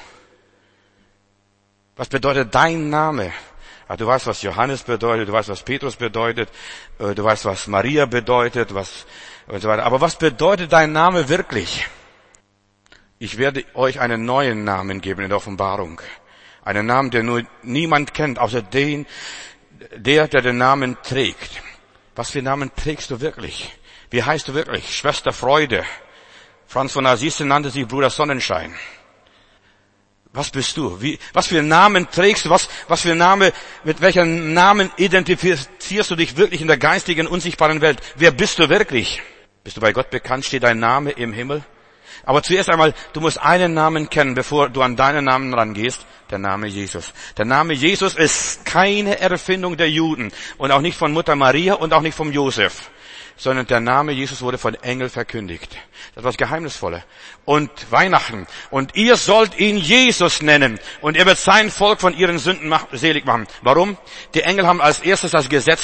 Was bedeutet dein Name? Ja, du weißt, was Johannes bedeutet, du weißt, was Petrus bedeutet, du weißt, was Maria bedeutet, was und so weiter. Aber was bedeutet dein Name wirklich? Ich werde euch einen neuen Namen geben in der Offenbarung. Einen Namen, den nur niemand kennt, außer den, der, der den Namen trägt. Was für Namen trägst du wirklich? Wie heißt du wirklich? Schwester Freude. Franz von Assisi nannte sich Bruder Sonnenschein. Was bist du? Wie, was für Namen trägst du? Was, was für Name, mit welchen Namen identifizierst du dich wirklich in der geistigen, unsichtbaren Welt? Wer bist du wirklich? Bist du bei Gott bekannt? Steht dein Name im Himmel? Aber zuerst einmal, du musst einen Namen kennen, bevor du an deinen Namen rangehst. Der Name Jesus. Der Name Jesus ist keine Erfindung der Juden und auch nicht von Mutter Maria und auch nicht vom Josef, sondern der Name Jesus wurde von Engeln verkündigt. Das war das Geheimnisvolle. Und Weihnachten. Und ihr sollt ihn Jesus nennen. Und er wird sein Volk von ihren Sünden selig machen. Warum? Die Engel haben als erstes das Gesetz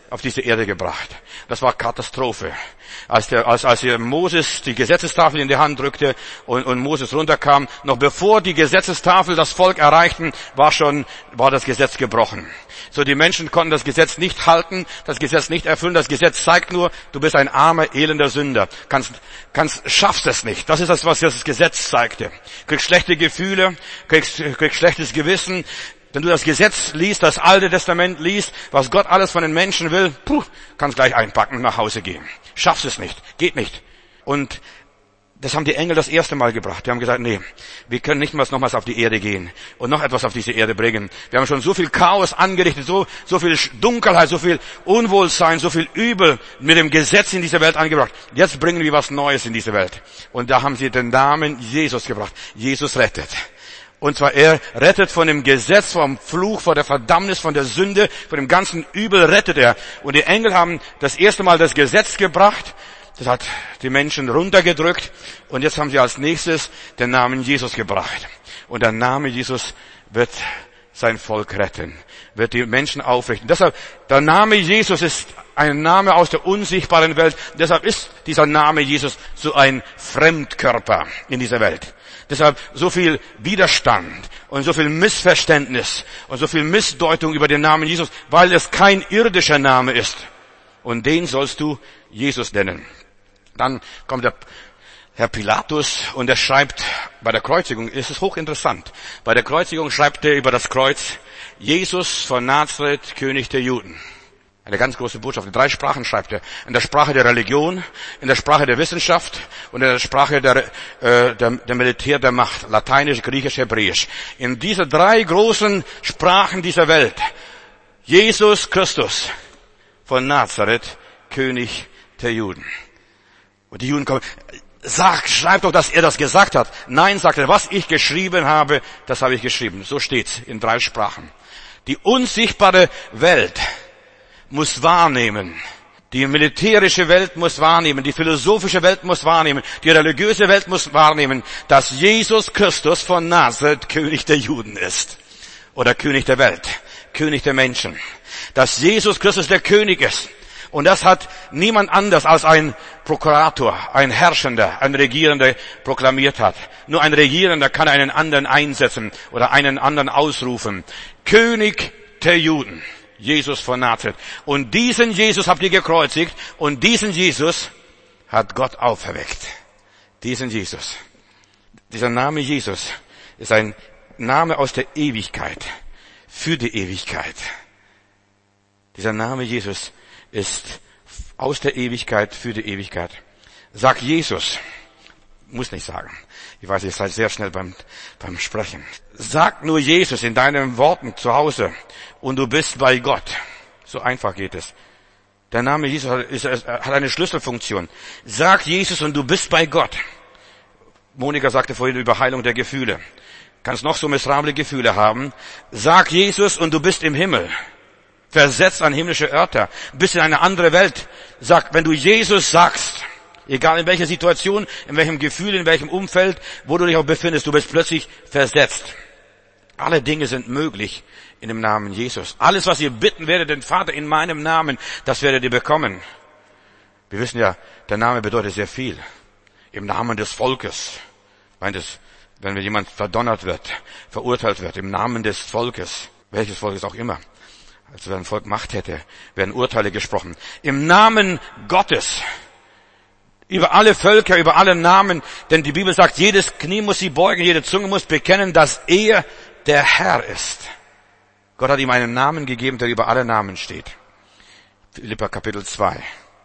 auf diese Erde gebracht. Das war Katastrophe. Als der, als, als Moses die Gesetzestafel in die Hand drückte und, und Moses runterkam, noch bevor die Gesetzestafel das Volk erreichten, war schon, war das Gesetz gebrochen. So, die Menschen konnten das Gesetz nicht halten, das Gesetz nicht erfüllen. Das Gesetz zeigt nur, du bist ein armer, elender Sünder. Kannst, kannst, schaffst es nicht. Das ist das, was das Gesetz zeigte. Kriegst schlechte Gefühle, kriegst, kriegst schlechtes Gewissen. Wenn du das Gesetz liest, das Alte Testament liest, was Gott alles von den Menschen will, puh, kannst gleich einpacken und nach Hause gehen. Schaffst es nicht. Geht nicht. Und das haben die Engel das erste Mal gebracht. Die haben gesagt, nee, wir können nicht mal nochmals auf die Erde gehen und noch etwas auf diese Erde bringen. Wir haben schon so viel Chaos angerichtet, so, so viel Dunkelheit, so viel Unwohlsein, so viel Übel mit dem Gesetz in diese Welt angebracht. Jetzt bringen wir was Neues in diese Welt. Und da haben sie den Namen Jesus gebracht. Jesus rettet. Und zwar er rettet von dem Gesetz, vom Fluch, von der Verdammnis, von der Sünde, von dem ganzen Übel rettet er. Und die Engel haben das erste Mal das Gesetz gebracht. Das hat die Menschen runtergedrückt. Und jetzt haben sie als nächstes den Namen Jesus gebracht. Und der Name Jesus wird sein Volk retten, wird die Menschen aufrichten. Deshalb, der Name Jesus ist ein Name aus der unsichtbaren Welt. Deshalb ist dieser Name Jesus so ein Fremdkörper in dieser Welt. Deshalb so viel Widerstand und so viel Missverständnis und so viel Missdeutung über den Namen Jesus, weil es kein irdischer Name ist. Und den sollst du Jesus nennen. Dann kommt der Herr Pilatus und er schreibt bei der Kreuzigung, es ist hochinteressant, bei der Kreuzigung schreibt er über das Kreuz, Jesus von Nazareth, König der Juden. Eine ganz große Botschaft. In drei Sprachen schreibt er. In der Sprache der Religion, in der Sprache der Wissenschaft und in der Sprache der, äh, der, der Militär der Macht. Lateinisch, Griechisch, Hebräisch. In diese drei großen Sprachen dieser Welt. Jesus Christus von Nazareth, König der Juden. Und die Juden kommen, sag, schreib doch, dass er das gesagt hat. Nein, sagt er, was ich geschrieben habe, das habe ich geschrieben. So steht's in drei Sprachen. Die unsichtbare Welt muss wahrnehmen. Die militärische Welt muss wahrnehmen. Die philosophische Welt muss wahrnehmen. Die religiöse Welt muss wahrnehmen, dass Jesus Christus von Nazareth König der Juden ist. Oder König der Welt. König der Menschen. Dass Jesus Christus der König ist. Und das hat niemand anders als ein Prokurator, ein Herrschender, ein Regierender proklamiert hat. Nur ein Regierender kann einen anderen einsetzen oder einen anderen ausrufen. König der Juden. Jesus von Nazareth. Und diesen Jesus habt ihr gekreuzigt und diesen Jesus hat Gott auferweckt. Diesen Jesus. Dieser Name Jesus ist ein Name aus der Ewigkeit. Für die Ewigkeit. Dieser Name Jesus ist aus der Ewigkeit für die Ewigkeit. Sag Jesus. Muss nicht sagen. Ich weiß, ihr seid sehr schnell beim, beim Sprechen. Sag nur Jesus in deinen Worten zu Hause und du bist bei Gott. So einfach geht es. Der Name Jesus hat, ist, hat eine Schlüsselfunktion. Sag Jesus und du bist bei Gott. Monika sagte vorhin über Heilung der Gefühle. Kannst noch so miserable Gefühle haben. Sag Jesus und du bist im Himmel. Versetzt an himmlische Örter. Bist in eine andere Welt. Sag, wenn du Jesus sagst, egal in welcher Situation, in welchem Gefühl, in welchem Umfeld, wo du dich auch befindest, du bist plötzlich versetzt. Alle Dinge sind möglich in dem Namen Jesus. Alles, was ihr bitten werdet, den Vater in meinem Namen, das werdet ihr bekommen. Wir wissen ja, der Name bedeutet sehr viel. Im Namen des Volkes. Ich meine, das, wenn jemand verdonnert wird, verurteilt wird, im Namen des Volkes, welches Volkes auch immer. Also wenn ein Volk Macht hätte, werden Urteile gesprochen. Im Namen Gottes. Über alle Völker, über alle Namen, denn die Bibel sagt, jedes Knie muss sie beugen, jede Zunge muss bekennen, dass er der Herr ist. Gott hat ihm einen Namen gegeben, der über alle Namen steht. Philipper Kapitel zwei,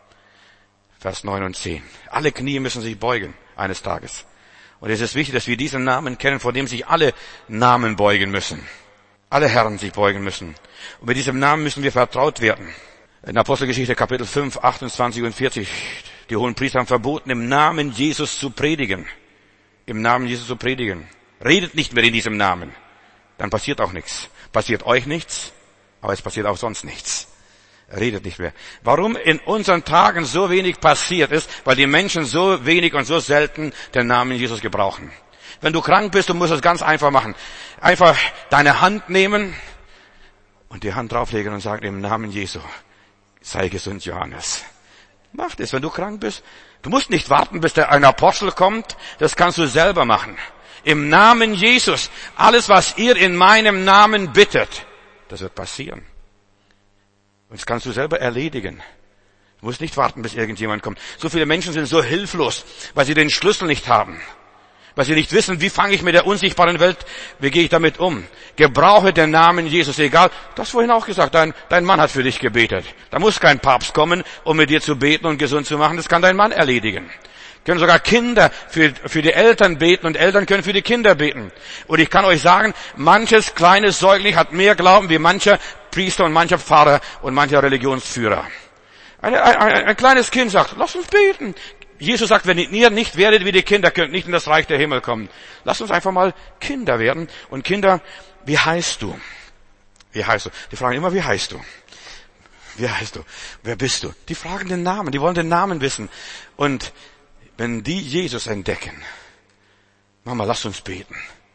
Vers neun und zehn. Alle Knie müssen sich beugen eines Tages. Und es ist wichtig, dass wir diesen Namen kennen, vor dem sich alle Namen beugen müssen. Alle Herren sich beugen müssen. Und mit diesem Namen müssen wir vertraut werden. In Apostelgeschichte Kapitel fünf, achtundzwanzig und vierzig, die hohen Priester haben verboten, im Namen Jesus zu predigen. Im Namen Jesus zu predigen. Redet nicht mehr in diesem Namen. Dann passiert auch nichts. Passiert euch nichts, aber es passiert auch sonst nichts. Redet nicht mehr. Warum in unseren Tagen so wenig passiert ist, weil die Menschen so wenig und so selten den Namen Jesus gebrauchen. Wenn du krank bist, du musst es ganz einfach machen. Einfach deine Hand nehmen und die Hand drauflegen und sagen, im Namen Jesu Sei gesund, Johannes. Mach das, wenn du krank bist. Du musst nicht warten, bis der ein Apostel kommt. Das kannst du selber machen. Im Namen Jesus. Alles, was ihr in meinem Namen bittet, das wird passieren. Und das kannst du selber erledigen. Du musst nicht warten, bis irgendjemand kommt. So viele Menschen sind so hilflos, weil sie den Schlüssel nicht haben. Weil sie nicht wissen, wie fange ich mit der unsichtbaren Welt, wie gehe ich damit um. Gebrauche den Namen Jesus, egal. Du hast vorhin auch gesagt, dein, dein Mann hat für dich gebetet. Da muss kein Papst kommen, um mit dir zu beten und gesund zu machen. Das kann dein Mann erledigen. Können sogar Kinder für, für die Eltern beten und Eltern können für die Kinder beten. Und ich kann euch sagen, manches kleines Säugling hat mehr Glauben wie mancher Priester und mancher Pfarrer und mancher Religionsführer. Ein, ein, ein kleines Kind sagt, lass uns beten. Jesus sagt, wenn ihr nicht werdet wie die Kinder, könnt nicht in das Reich der Himmel kommen. Lass uns einfach mal Kinder werden. Und Kinder, wie heißt du? Wie heißt du? Die fragen immer, wie heißt du? Wie heißt du? Wer bist du? Die fragen den Namen, die wollen den Namen wissen. Und wenn die Jesus entdecken, Mama, lass uns beten.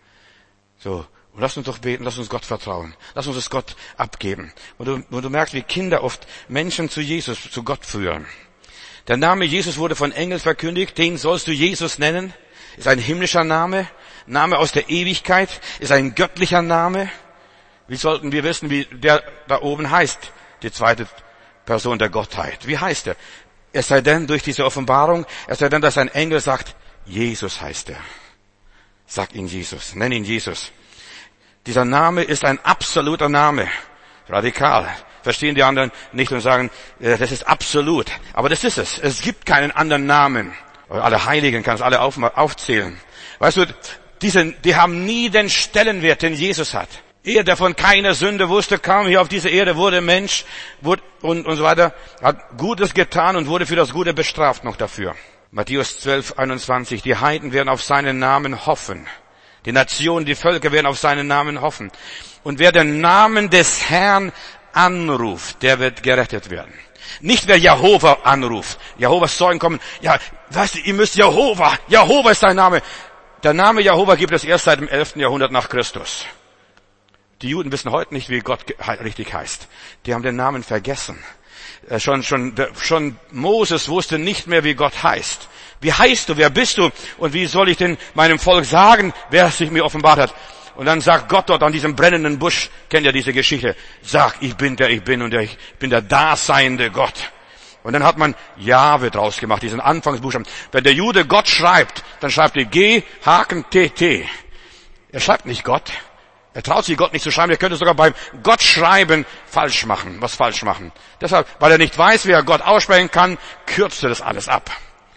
So. Und lass uns doch beten, lass uns Gott vertrauen. Lass uns es Gott abgeben. Und du, und du merkst, wie Kinder oft Menschen zu Jesus, zu Gott führen. Der Name Jesus wurde von Engeln verkündigt. Den sollst du Jesus nennen. Ist ein himmlischer Name. Name aus der Ewigkeit. Ist ein göttlicher Name. Wie sollten wir wissen, wie der da oben heißt? Die zweite Person der Gottheit. Wie heißt er? Es sei denn, durch diese Offenbarung, es sei denn, dass ein Engel sagt, Jesus heißt er. Sag ihn Jesus. Nenn ihn Jesus. Dieser Name ist ein absoluter Name. Radikal. Verstehen die anderen nicht und sagen, das ist absolut. Aber das ist es. Es gibt keinen anderen Namen. Alle Heiligen kannst alle auf, aufzählen. Weißt du, diese, die haben nie den Stellenwert, den Jesus hat. Er, der von keiner Sünde wusste, kam hier auf diese Erde, wurde Mensch wurde, und, und so weiter, hat Gutes getan und wurde für das Gute bestraft noch dafür. Matthäus zwölf, einundzwanzig. Die Heiden werden auf seinen Namen hoffen. Die Nationen, die Völker werden auf seinen Namen hoffen. Und wer den Namen des Herrn anruft, der wird gerettet werden. Nicht wer Jehova anruft. Jehovas Zeugen kommen, ja, weißt du, ihr müsst Jehova, Jehova ist sein Name. Der Name Jehova gibt es erst seit dem elften Jahrhundert nach Christus. Die Juden wissen heute nicht, wie Gott richtig heißt. Die haben den Namen vergessen. Schon, schon, schon Moses wusste nicht mehr, wie Gott heißt. Wie heißt du? Wer bist du? Und wie soll ich denn meinem Volk sagen, wer sich mir offenbart hat? Und dann sagt Gott dort an diesem brennenden Busch, kennt ihr diese Geschichte, sag, ich bin der, ich bin und der, ich bin der daseinende Gott. Und dann hat man Jahwe draus gemacht, diesen Anfangsbuchstaben. Wenn der Jude Gott schreibt, dann schreibt er G, Haken, T, T. Er schreibt nicht Gott. Er traut sich Gott nicht zu schreiben. Er könnte sogar beim Gott schreiben falsch machen, was falsch machen. Deshalb, weil er nicht weiß, wie er Gott aussprechen kann, kürzt er das alles ab.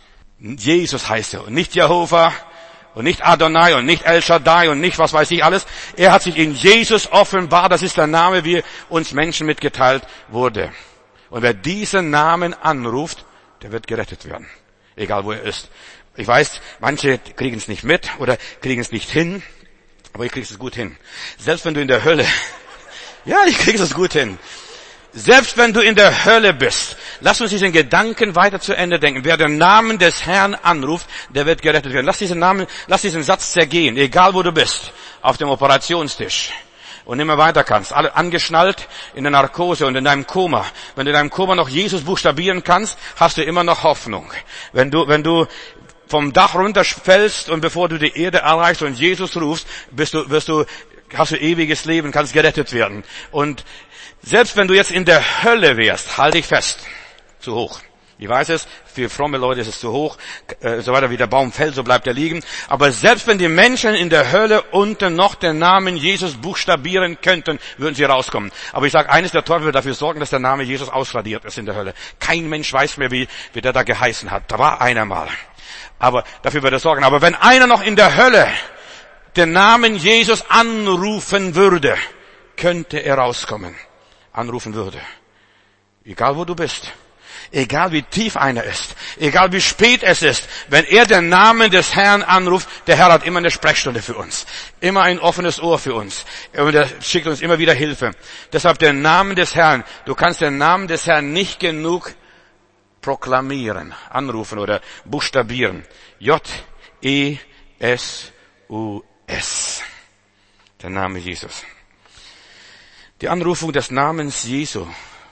Jesus heißt er und nicht Jehova und nicht Adonai und nicht El Shaddai und nicht was weiß ich alles. Er hat sich in Jesus offenbart. Das ist der Name, wie uns Menschen mitgeteilt wurde. Und wer diesen Namen anruft, der wird gerettet werden. Egal wo er ist. Ich weiß, manche kriegen es nicht mit oder kriegen es nicht hin. Aber ich krieg's es gut hin. Selbst wenn du in der Hölle, ja, ich krieg's es gut hin. Selbst wenn du in der Hölle bist, lass uns diesen Gedanken weiter zu Ende denken. Wer den Namen des Herrn anruft, der wird gerettet werden. Lass diesen Namen, lass diesen Satz zergehen, egal wo du bist, auf dem Operationstisch. Und immer weiter kannst, alle angeschnallt in der Narkose und in deinem Koma. Wenn du in deinem Koma noch Jesus buchstabieren kannst, hast du immer noch Hoffnung. Wenn du, wenn du vom Dach runterfällst und bevor du die Erde erreichst und Jesus rufst, bist du, wirst du, hast du ewiges Leben, kannst gerettet werden. Und selbst wenn du jetzt in der Hölle wärst, halt dich fest. Zu hoch. Ich weiß es, für fromme Leute ist es zu hoch, äh, so weiter wie der Baum fällt, so bleibt er liegen. Aber selbst wenn die Menschen in der Hölle unten noch den Namen Jesus buchstabieren könnten, würden sie rauskommen. Aber ich sage eines, der Teufel wird dafür sorgen, dass der Name Jesus ausradiert ist in der Hölle. Kein Mensch weiß mehr, wie, wie der da geheißen hat. Da war einer mal. Aber dafür wird er sorgen. Aber wenn einer noch in der Hölle den Namen Jesus anrufen würde, könnte er rauskommen. Anrufen würde. Egal wo du bist. Egal wie tief einer ist. Egal wie spät es ist. Wenn er den Namen des Herrn anruft, der Herr hat immer eine Sprechstunde für uns. Immer ein offenes Ohr für uns. Und er schickt uns immer wieder Hilfe. Deshalb den Namen des Herrn. Du kannst den Namen des Herrn nicht genug proklamieren, anrufen oder buchstabieren. J E S U S. Der Name Jesus. Die Anrufung des Namens Jesu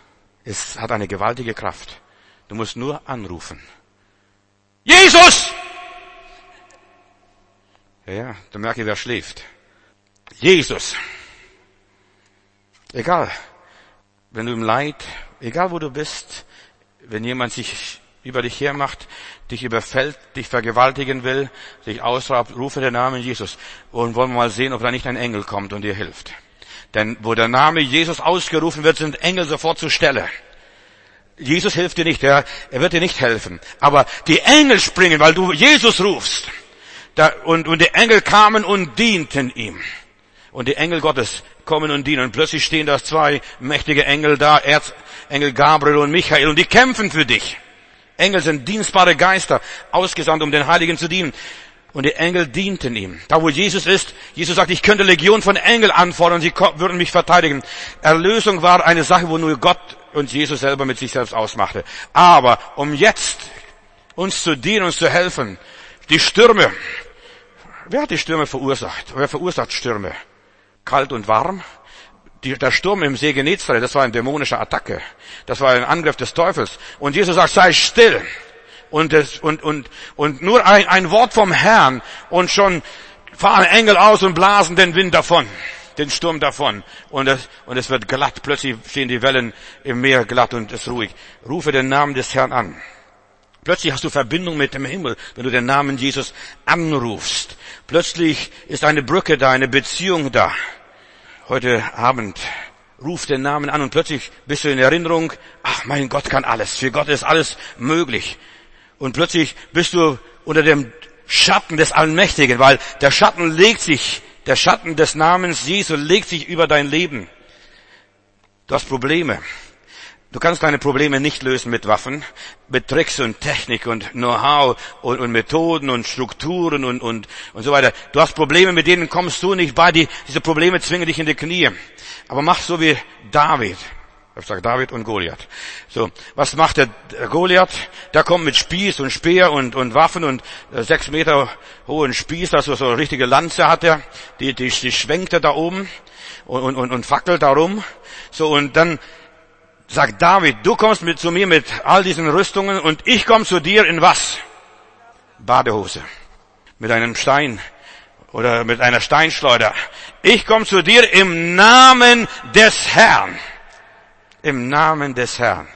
Es hat eine gewaltige Kraft. Du musst nur anrufen. Jesus! Ja, ja, dann merke ich, wer schläft. Jesus. Egal, wenn du im Leid, egal wo du bist, wenn jemand sich über dich hermacht, dich überfällt, dich vergewaltigen will, dich ausraubt, rufe den Namen Jesus und wollen wir mal sehen, ob da nicht ein Engel kommt und dir hilft. Denn wo der Name Jesus ausgerufen wird, sind Engel sofort zur Stelle. Jesus hilft dir nicht, er, er wird dir nicht helfen. Aber die Engel springen, weil du Jesus rufst. Da, und, und die Engel kamen und dienten ihm. Und die Engel Gottes kommen und dienen. Und plötzlich stehen da zwei mächtige Engel da, Erzengel Gabriel und Michael, und die kämpfen für dich. Engel sind dienstbare Geister, ausgesandt, um den Heiligen zu dienen. Und die Engel dienten ihm. Da wo Jesus ist, Jesus sagt, ich könnte Legion von Engeln anfordern, sie würden mich verteidigen. Erlösung war eine Sache, wo nur Gott und Jesus selber mit sich selbst ausmachte. Aber um jetzt uns zu dienen, uns zu helfen, die Stürme, wer hat die Stürme verursacht? Wer verursacht Stürme? Kalt und warm? Die, der Sturm im See Genezareth, das war eine dämonische Attacke. Das war ein Angriff des Teufels. Und Jesus sagt, sei still. Und, das, und, und, und nur ein, ein Wort vom Herrn und schon fahren Engel aus und blasen den Wind davon, den Sturm davon. Und es, und es wird glatt. Plötzlich stehen die Wellen im Meer glatt und es ist ruhig. Rufe den Namen des Herrn an. Plötzlich hast du Verbindung mit dem Himmel, wenn du den Namen Jesus anrufst. Plötzlich ist eine Brücke da, eine Beziehung da. Heute Abend ruf den Namen an und plötzlich bist du in Erinnerung, ach, mein Gott kann alles, für Gott ist alles möglich. Und plötzlich bist du unter dem Schatten des Allmächtigen, weil der Schatten legt sich, der Schatten des Namens Jesu legt sich über dein Leben. Du hast Probleme. Du kannst deine Probleme nicht lösen mit Waffen, mit Tricks und Technik und Know-how und, und Methoden und Strukturen und, und, und so weiter. Du hast Probleme, mit denen kommst du nicht bei. Die, diese Probleme zwingen dich in die Knie. Aber mach so wie David. Ich sage David und Goliath. So, was macht der Goliath? Der kommt mit Spieß und Speer und, und Waffen und äh, sechs Meter hohen Spieß, also so eine richtige Lanze hat er. Die, die, die schwenkt er da oben und, und, und fackelt da rum. So, und dann sagt David, du kommst mit zu mir mit all diesen Rüstungen und ich komme zu dir in was? Badehose. Mit einem Stein oder mit einer Steinschleuder. Ich komme zu dir im Namen des Herrn. Im Namen des Herrn.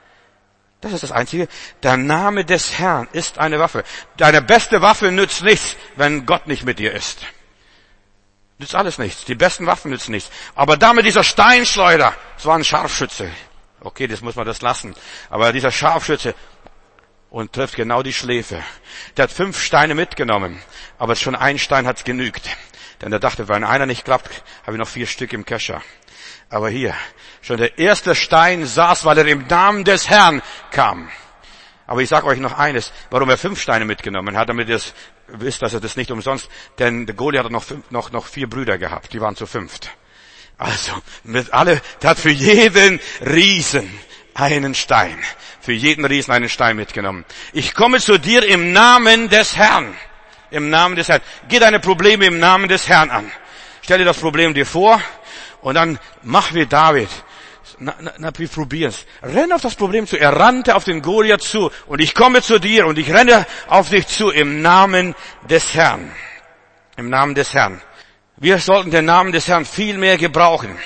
Das ist das Einzige. Der Name des Herrn ist eine Waffe. Deine beste Waffe nützt nichts, wenn Gott nicht mit dir ist. Nützt alles nichts. Die besten Waffen nützen nichts. Aber da mit dieser Steinschleuder, es war ein Scharfschütze. Okay, das muss man das lassen. Aber dieser Scharfschütze und trifft genau die Schläfe. Der hat fünf Steine mitgenommen, aber schon ein Stein hat's genügt. Denn er dachte, wenn einer nicht klappt, habe ich noch vier Stück im Kescher. Aber hier, schon der erste Stein saß, weil er im Namen des Herrn kam. Aber ich sage euch noch eines, warum er fünf Steine mitgenommen hat, damit ihr es wisst, dass er das nicht umsonst, denn der Goliath hat noch, fünf, noch, noch vier Brüder gehabt, die waren zu fünft. Also, mit alle, der hat für jeden Riesen einen Stein, für jeden Riesen einen Stein mitgenommen. Ich komme zu dir im Namen des Herrn, im Namen des Herrn. Geh deine Probleme im Namen des Herrn an. Stell dir das Problem dir vor und dann mach wie David. Na, na, na, wir probieren's. Renn auf das Problem zu. Er rannte auf den Goliath zu und ich komme zu dir und ich renne auf dich zu im Namen des Herrn. Im Namen des Herrn. Wir sollten den Namen des Herrn viel mehr gebrauchen.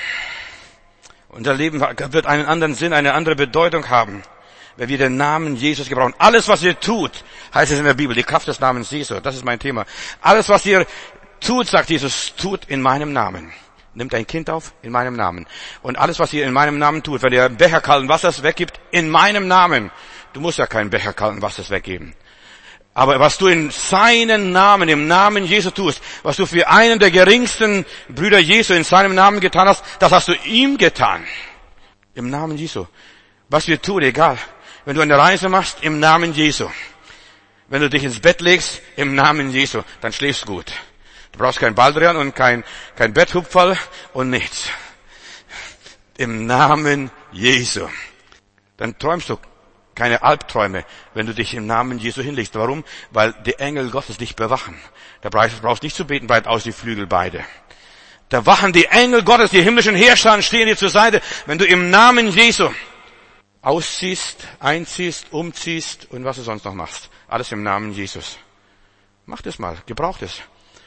Unser Leben wird einen anderen Sinn, eine andere Bedeutung haben, wenn wir den Namen Jesus gebrauchen. Alles, was ihr tut, heißt es in der Bibel, die Kraft des Namens Jesu. Das ist mein Thema. Alles, was ihr tut, sagt Jesus, tut in meinem Namen. Nimmt ein Kind auf, in meinem Namen. Und alles, was ihr in meinem Namen tut, wenn ihr einen Becher kalten Wassers weggibt, in meinem Namen. Du musst ja keinen Becher kalten Wassers weggeben. Aber was du in seinen Namen, im Namen Jesu tust, was du für einen der geringsten Brüder Jesu in seinem Namen getan hast, das hast du ihm getan. Im Namen Jesu. Was wir tun, egal. Wenn du eine Reise machst, im Namen Jesu. Wenn du dich ins Bett legst, im Namen Jesu, dann schläfst du gut. Du brauchst kein Baldrian und kein, kein Betthupferl und nichts. Im Namen Jesu. Dann träumst du keine Albträume, wenn du dich im Namen Jesu hinlegst. Warum? Weil die Engel Gottes dich bewachen. Da brauchst du nicht zu beten, breit aus die Flügel beide. Da wachen die Engel Gottes, die himmlischen Herrscher stehen dir zur Seite, wenn du im Namen Jesu ausziehst, einziehst, umziehst und was du sonst noch machst. Alles im Namen Jesus. Mach das mal, gebrauch es.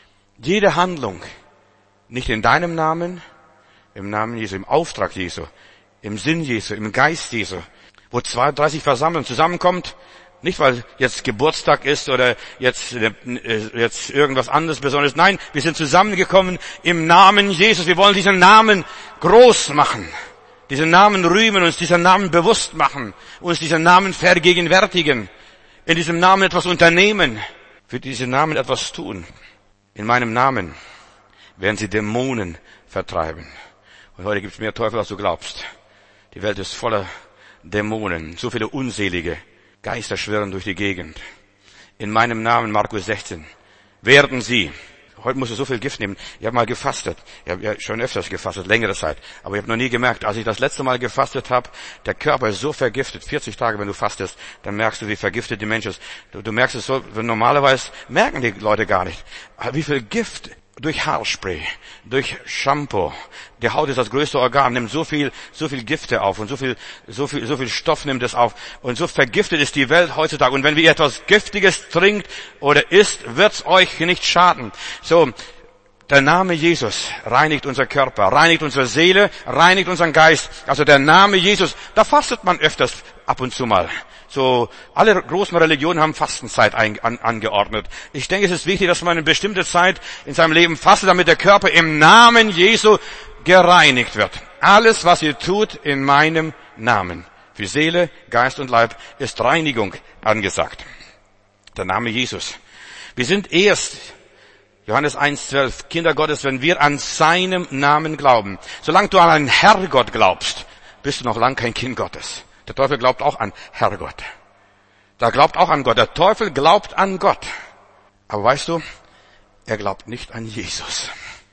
Jede Handlung, nicht in deinem Namen, im Namen Jesu, im Auftrag Jesu, im Sinn Jesu, im Geist Jesu, wo zwei, dreißig versammeln, zusammenkommt, nicht weil jetzt Geburtstag ist oder jetzt, jetzt irgendwas anderes Besonderes. Nein, wir sind zusammengekommen im Namen Jesus. Wir wollen diesen Namen groß machen, diesen Namen rühmen, uns diesen Namen bewusst machen, uns diesen Namen vergegenwärtigen, in diesem Namen etwas unternehmen, für diesen Namen etwas tun. In meinem Namen werden sie Dämonen vertreiben. Und heute gibt es mehr Teufel, als du glaubst. Die Welt ist voller Dämonen, so viele unselige Geister schwirren durch die Gegend. In meinem Namen, Markus sechzehn, werden sie, heute musst du so viel Gift nehmen, ich habe mal gefastet, ich habe ja schon öfters gefastet, längere Zeit, aber ich habe noch nie gemerkt, als ich das letzte Mal gefastet habe, der Körper ist so vergiftet, vierzig Tage, wenn du fastest, dann merkst du, wie vergiftet die Mensch ist. Du, du merkst es so, normalerweise merken die Leute gar nicht, wie viel Gift durch Haarspray, durch Shampoo. Die Haut ist das größte Organ, nimmt so viel, so viel Gifte auf und so viel, so viel, so viel Stoff nimmt es auf. Und so vergiftet ist die Welt heutzutage. Und wenn ihr etwas Giftiges trinkt oder isst, wird's euch nicht schaden. So, der Name Jesus reinigt unser Körper, reinigt unsere Seele, reinigt unseren Geist. Also der Name Jesus, da fastet man öfters ab und zu mal. So, alle großen Religionen haben Fastenzeit ein, an, angeordnet. Ich denke, es ist wichtig, dass man eine bestimmte Zeit in seinem Leben fastet, damit der Körper im Namen Jesu gereinigt wird. Alles, was ihr tut in meinem Namen, für Seele, Geist und Leib, ist Reinigung angesagt. Der Name Jesus. Wir sind erst, Johannes eins zwölf, Kinder Gottes, wenn wir an seinem Namen glauben. Solange du an einen Herrgott glaubst, bist du noch lang kein Kind Gottes. Der Teufel glaubt auch an Herrgott. Der glaubt auch an Gott. Der Teufel glaubt an Gott. Aber weißt du, er glaubt nicht an Jesus.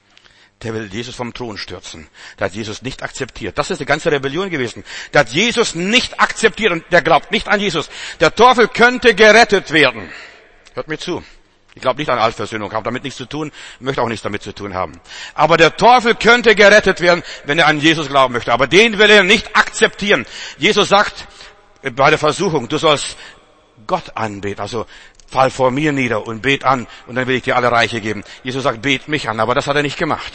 Der will Jesus vom Thron stürzen. Der hat Jesus nicht akzeptiert. Das ist die ganze Rebellion gewesen. Der hat Jesus nicht akzeptiert und der glaubt nicht an Jesus. Der Teufel könnte gerettet werden. Hört mir zu. Ich glaube nicht an Allversöhnung, habe damit nichts zu tun, möchte auch nichts damit zu tun haben. Aber der Teufel könnte gerettet werden, wenn er an Jesus glauben möchte. Aber den will er nicht akzeptieren. Jesus sagt bei der Versuchung, du sollst Gott anbeten. Also fall vor mir nieder und bet an und dann will ich dir alle Reiche geben. Jesus sagt, bet mich an, aber das hat er nicht gemacht.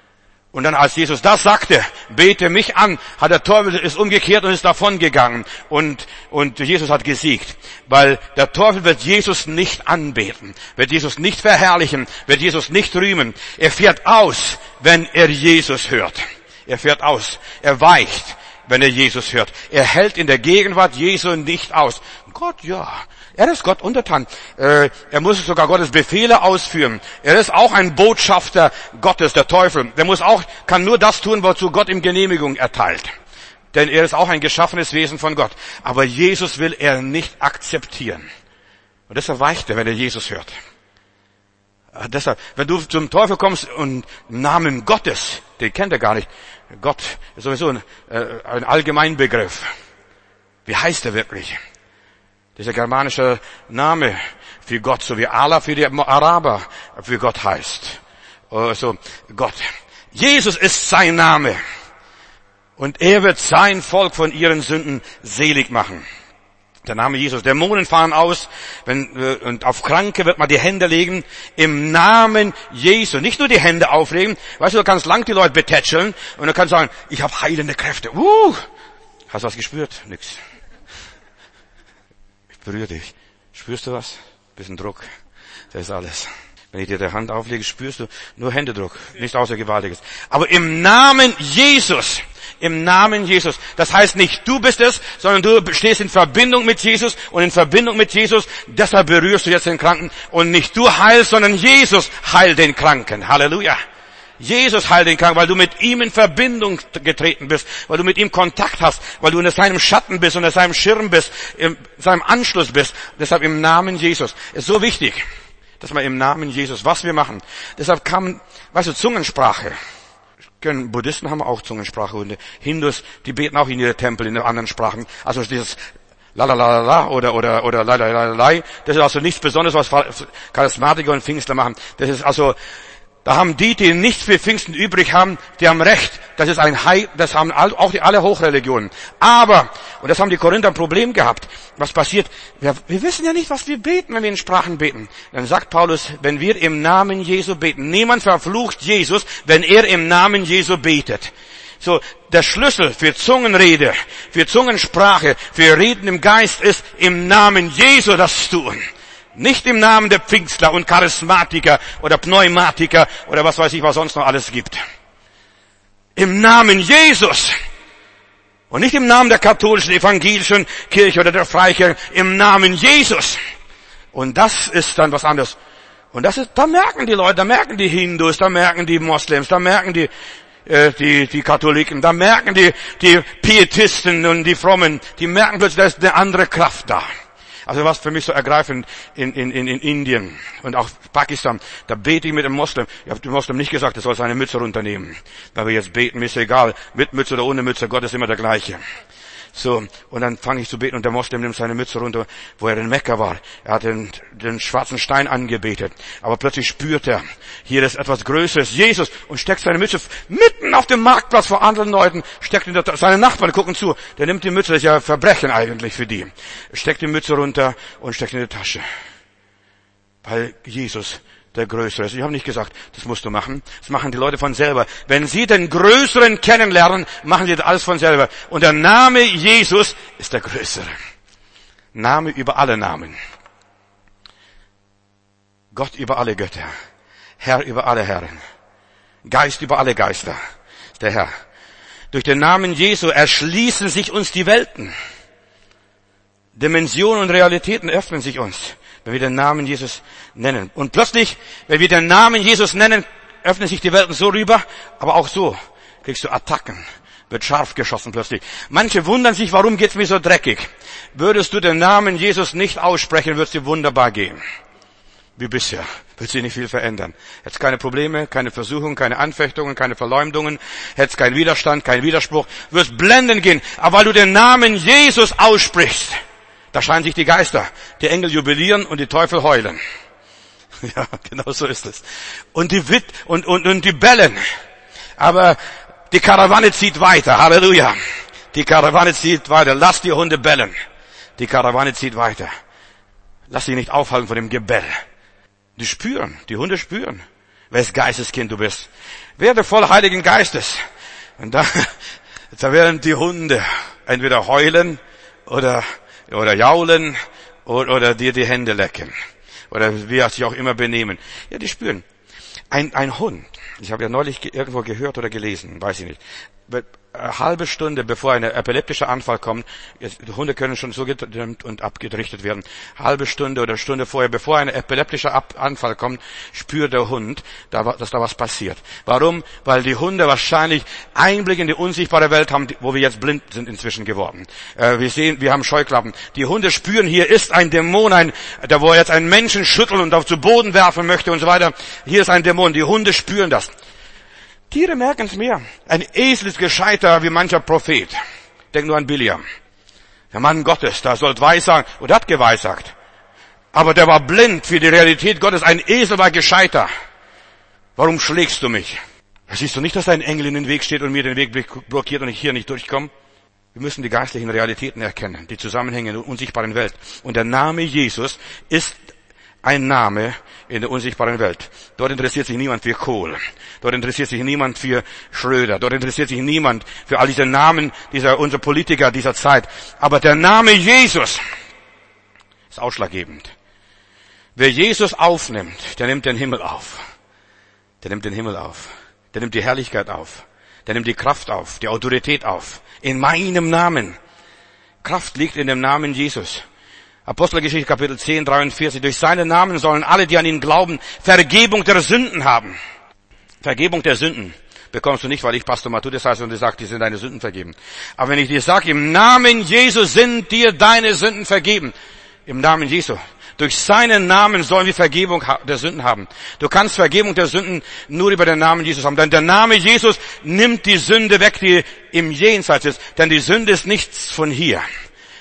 Und dann, als Jesus das sagte, bete mich an, hat der Teufel ist umgekehrt und ist davon gegangen. Und, und Jesus hat gesiegt. Weil der Teufel wird Jesus nicht anbeten, wird Jesus nicht verherrlichen, wird Jesus nicht rühmen. Er fährt aus, wenn er Jesus hört. Er fährt aus. Er weicht, wenn er Jesus hört. Er hält in der Gegenwart Jesu nicht aus. Gott, ja. Er ist Gott untertan. Äh, er muss sogar Gottes Befehle ausführen. Er ist auch ein Botschafter Gottes, der Teufel. Der muss auch, kann nur das tun, wozu Gott ihm Genehmigung erteilt. Denn er ist auch ein geschaffenes Wesen von Gott. Aber Jesus will er nicht akzeptieren. Und deshalb weicht er, wenn er Jesus hört. Äh, deshalb, wenn du zum Teufel kommst und im Namen Gottes, den kennt er gar nicht. Gott ist sowieso ein, äh, ein Allgemeinbegriff. Wie heißt er wirklich? Dieser germanische Name für Gott, so wie Allah für die Araber für Gott heißt. Also Gott. Jesus ist sein Name. Und er wird sein Volk von ihren Sünden selig machen. Der Name Jesus. Dämonen fahren aus, wenn, und auf Kranke wird man die Hände legen. Im Namen Jesu. Nicht nur die Hände auflegen. Weißt du, du kannst lang die Leute betätscheln und du kannst sagen, ich habe heilende Kräfte. Uh, hast du was gespürt? Nix. Berühr dich. Spürst du was? Bisschen Druck. Das ist alles. Wenn ich dir die Hand auflege, spürst du nur Händedruck. Nichts Außergewaltiges. Aber im Namen Jesus. Im Namen Jesus. Das heißt nicht, du bist es, sondern du stehst in Verbindung mit Jesus und in Verbindung mit Jesus. Deshalb berührst du jetzt den Kranken. Und nicht du heilst, sondern Jesus heilt den Kranken. Halleluja. Jesus heilt den Kranken, weil du mit ihm in Verbindung getreten bist, weil du mit ihm Kontakt hast, weil du unter seinem Schatten bist, unter seinem Schirm bist, in seinem Anschluss bist. Deshalb im Namen Jesus. Ist so wichtig, dass wir im Namen Jesus, was wir machen. Deshalb kam, weißt du, Zungensprache. Buddhisten haben auch Zungensprache und Hindus, die beten auch in ihre Tempel in anderen Sprachen. Also dieses la la la la oder oder oder la la la la, das ist also nichts Besonderes, was Charismatiker und Pfingstler machen. Das ist also Da haben die, die nichts für Pfingsten übrig haben, die haben recht. Das ist ein Heil, das haben auch die alle Hochreligionen. Aber, und das haben die Korinther ein Problem gehabt. Was passiert? Wir, wir wissen ja nicht, was wir beten, wenn wir in Sprachen beten. Dann sagt Paulus, wenn wir im Namen Jesu beten. Niemand verflucht Jesus, wenn er im Namen Jesu betet. So, der Schlüssel für Zungenrede, für Zungensprache, für Reden im Geist ist, im Namen Jesu das tun. Nicht im Namen der Pfingstler und Charismatiker oder Pneumatiker oder was weiß ich, was sonst noch alles gibt. Im Namen Jesus. Und nicht im Namen der katholischen, evangelischen Kirche oder der Freikirche. Im Namen Jesus. Und das ist dann was anderes. Und das ist, da merken die Leute, da merken die Hindus, da merken die Moslems, da merken die, äh, die, die Katholiken, da merken die, die Pietisten und die Frommen, die merken plötzlich, da ist eine andere Kraft da. Also was für mich so ergreifend in, in, in, in Indien und auch Pakistan, da bete ich mit einem Moslem. Ich habe dem Moslem nicht gesagt, er soll seine Mütze runternehmen. Weil wir jetzt beten, mir ist egal, mit Mütze oder ohne Mütze, Gott ist immer der gleiche. So, und dann fange ich zu beten und der Moslem nimmt seine Mütze runter, wo er in Mekka war. Er hat den, den schwarzen Stein angebetet. Aber plötzlich spürt er, hier ist etwas Größeres, Jesus, und steckt seine Mütze mitten auf dem Marktplatz vor anderen Leuten, steckt in der, seine Nachbarn gucken zu. Der nimmt die Mütze, das ist ja Verbrechen eigentlich für die. Steckt die Mütze runter und steckt in die Tasche. Weil Jesus der Größere ist. Ich habe nicht gesagt, das musst du machen. Das machen die Leute von selber. Wenn sie den Größeren kennenlernen, machen sie das alles von selber. Und der Name Jesus ist der Größere. Name über alle Namen. Gott über alle Götter. Herr über alle Herren. Geist über alle Geister. Ist der Herr. Durch den Namen Jesu erschließen sich uns die Welten. Dimensionen und Realitäten öffnen sich uns, wenn wir den Namen Jesus nennen. Und plötzlich, wenn wir den Namen Jesus nennen, öffnen sich die Welten so rüber, aber auch so kriegst du Attacken, wird scharf geschossen plötzlich. Manche wundern sich, warum geht's mir so dreckig? Würdest du den Namen Jesus nicht aussprechen, wird's dir wunderbar gehen. Wie bisher. Wird sich nicht viel verändern. Hättest keine Probleme, keine Versuchungen, keine Anfechtungen, keine Verleumdungen, hättest keinen Widerstand, keinen Widerspruch, wirst blendend gehen. Aber weil du den Namen Jesus aussprichst, da scheinen sich die Geister, die Engel jubilieren und die Teufel heulen. Ja, genau so ist es. Und die Wit und, und, und die bellen. Aber die Karawane zieht weiter. Halleluja. Die Karawane zieht weiter. Lass die Hunde bellen. Die Karawane zieht weiter. Lass sie nicht aufhalten von dem Gebell. Die spüren, die Hunde spüren, welches Geisteskind du bist. Werde voll Heiligen Geistes. Und da, da werden die Hunde entweder heulen oder, oder jaulen oder, oder dir die Hände lecken. Oder wie sie auch immer benehmen. Ja, die spüren. Ein, ein Hund, ich habe ja neulich irgendwo gehört oder gelesen, weiß ich nicht, eine halbe Stunde bevor ein epileptischer Anfall kommt, die Hunde können schon so gedämmt und abgerichtet werden, halbe Stunde oder Stunde vorher, bevor ein epileptischer Anfall kommt, spürt der Hund, dass da was passiert. Warum? Weil die Hunde wahrscheinlich Einblick in die unsichtbare Welt haben, wo wir jetzt blind sind inzwischen geworden. Wir sehen, wir haben Scheuklappen. Die Hunde spüren, hier ist ein Dämon, ein, der wo jetzt einen Menschen schütteln und auf zu Boden werfen möchte und so weiter. Hier ist ein Dämon. Die Hunde spüren das. Tiere merken es mehr. Ein Esel ist gescheiter wie mancher Prophet. Denk nur an Biliam. Der Mann Gottes, da sollt weissagen. Und er hat geweissagt. Aber der war blind für die Realität Gottes. Ein Esel war gescheiter. Warum schlägst du mich? Siehst du nicht, dass ein Engel in den Weg steht und mir den Weg blockiert und ich hier nicht durchkomme? Wir müssen die geistlichen Realitäten erkennen, die Zusammenhänge in der unsichtbaren Welt. Und der Name Jesus ist ein Name in der unsichtbaren Welt. Dort interessiert sich niemand für Kohl. Dort interessiert sich niemand für Schröder. Dort interessiert sich niemand für all diese Namen dieser, unserer Politiker dieser Zeit. Aber der Name Jesus ist ausschlaggebend. Wer Jesus aufnimmt, der nimmt den Himmel auf. Der nimmt den Himmel auf. Der nimmt die Herrlichkeit auf. Der nimmt die Kraft auf, die Autorität auf. In meinem Namen. Kraft liegt in dem Namen Jesus. Apostelgeschichte Kapitel zehn, dreiundvierzig. Durch seinen Namen sollen alle, die an ihn glauben, Vergebung der Sünden haben. Vergebung der Sünden bekommst du nicht, weil ich Pastor Matthäus heiße und dir sage, die sind deine Sünden vergeben. Aber wenn ich dir sage, im Namen Jesu sind dir deine Sünden vergeben. Im Namen Jesu. Durch seinen Namen sollen wir Vergebung der Sünden haben. Du kannst Vergebung der Sünden nur über den Namen Jesus haben. Denn der Name Jesus nimmt die Sünde weg, die im Jenseits ist. Denn die Sünde ist nichts von hier.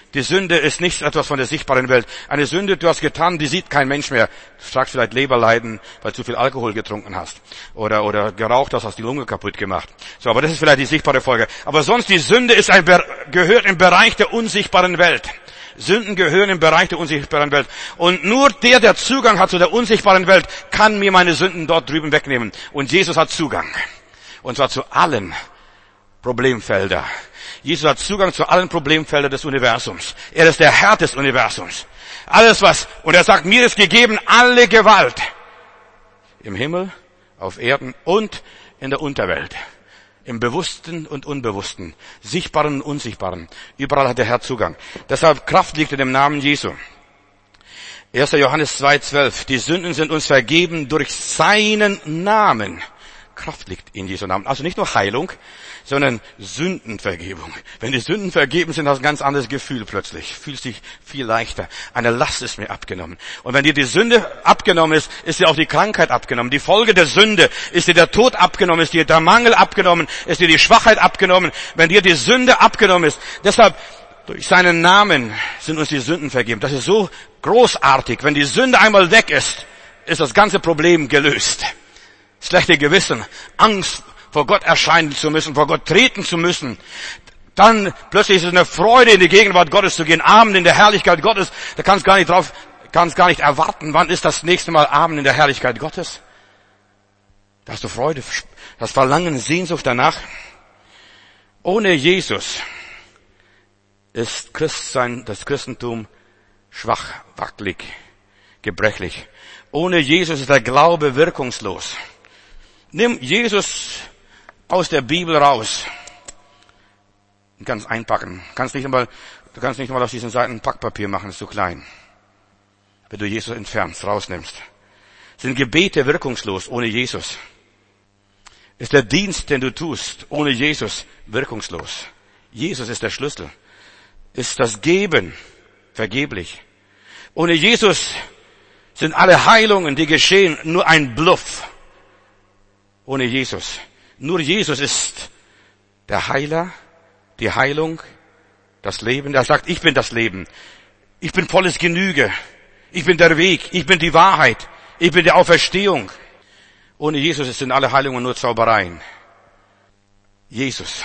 Die Sünde ist nicht etwas von der sichtbaren Welt. Eine Sünde, du hast getan, die sieht kein Mensch mehr. Du sagst vielleicht Leberleiden, weil du zu viel Alkohol getrunken hast. Oder, oder geraucht hast, hast die Lunge kaputt gemacht. So, aber das ist vielleicht die sichtbare Folge. Aber sonst, die Sünde ist ein, gehört im Bereich der unsichtbaren Welt. Sünden gehören im Bereich der unsichtbaren Welt. Und nur der, der Zugang hat zu der unsichtbaren Welt, kann mir meine Sünden dort drüben wegnehmen. Und Jesus hat Zugang. Und zwar zu allen Problemfeldern. Jesus hat Zugang zu allen Problemfeldern des Universums. Er ist der Herr des Universums. Alles was, und er sagt, mir ist gegeben alle Gewalt. Im Himmel, auf Erden und in der Unterwelt. Im Bewussten und Unbewussten. Sichtbaren und Unsichtbaren. Überall hat der Herr Zugang. Deshalb Kraft liegt in dem Namen Jesu. erster Johannes zwei zwölf. Die Sünden sind uns vergeben durch seinen Namen. Kraft liegt in Jesu Namen. Also nicht nur Heilung, sondern Sündenvergebung. Wenn die Sünden vergeben sind, hast du ein ganz anderes Gefühl plötzlich. Fühlst dich viel leichter. Eine Last ist mir abgenommen. Und wenn dir die Sünde abgenommen ist, ist dir auch die Krankheit abgenommen. Die Folge der Sünde ist dir der Tod abgenommen, ist dir der Mangel abgenommen, ist dir die Schwachheit abgenommen. Wenn dir die Sünde abgenommen ist, deshalb durch seinen Namen sind uns die Sünden vergeben. Das ist so großartig. Wenn die Sünde einmal weg ist, ist das ganze Problem gelöst. Schlechte Gewissen, Angst vor Gott erscheinen zu müssen, vor Gott treten zu müssen. Dann plötzlich ist es eine Freude, in die Gegenwart Gottes zu gehen, Abend in der Herrlichkeit Gottes. Da kannst gar nicht drauf, kannst gar nicht erwarten, wann ist das nächste Mal Abend in der Herrlichkeit Gottes. Da hast du Freude, das Verlangen, Sehnsucht danach. Ohne Jesus ist Christsein, das Christentum schwach, wackelig, gebrechlich. Ohne Jesus ist der Glaube wirkungslos. Nimm Jesus aus der Bibel raus. Du kannst einpacken. Kannst nicht einmal, du kannst nicht einmal auf diesen Seiten Packpapier machen, ist zu klein. Wenn du Jesus entfernst, rausnimmst. Sind Gebete wirkungslos ohne Jesus? Ist der Dienst, den du tust, ohne Jesus wirkungslos? Jesus ist der Schlüssel. Ist das Geben vergeblich? Ohne Jesus sind alle Heilungen, die geschehen, nur ein Bluff. Ohne Jesus. Nur Jesus ist der Heiler, die Heilung, das Leben. Er sagt, ich bin das Leben. Ich bin volles Genüge. Ich bin der Weg. Ich bin die Wahrheit. Ich bin die Auferstehung. Ohne Jesus sind alle Heilungen nur Zaubereien. Jesus.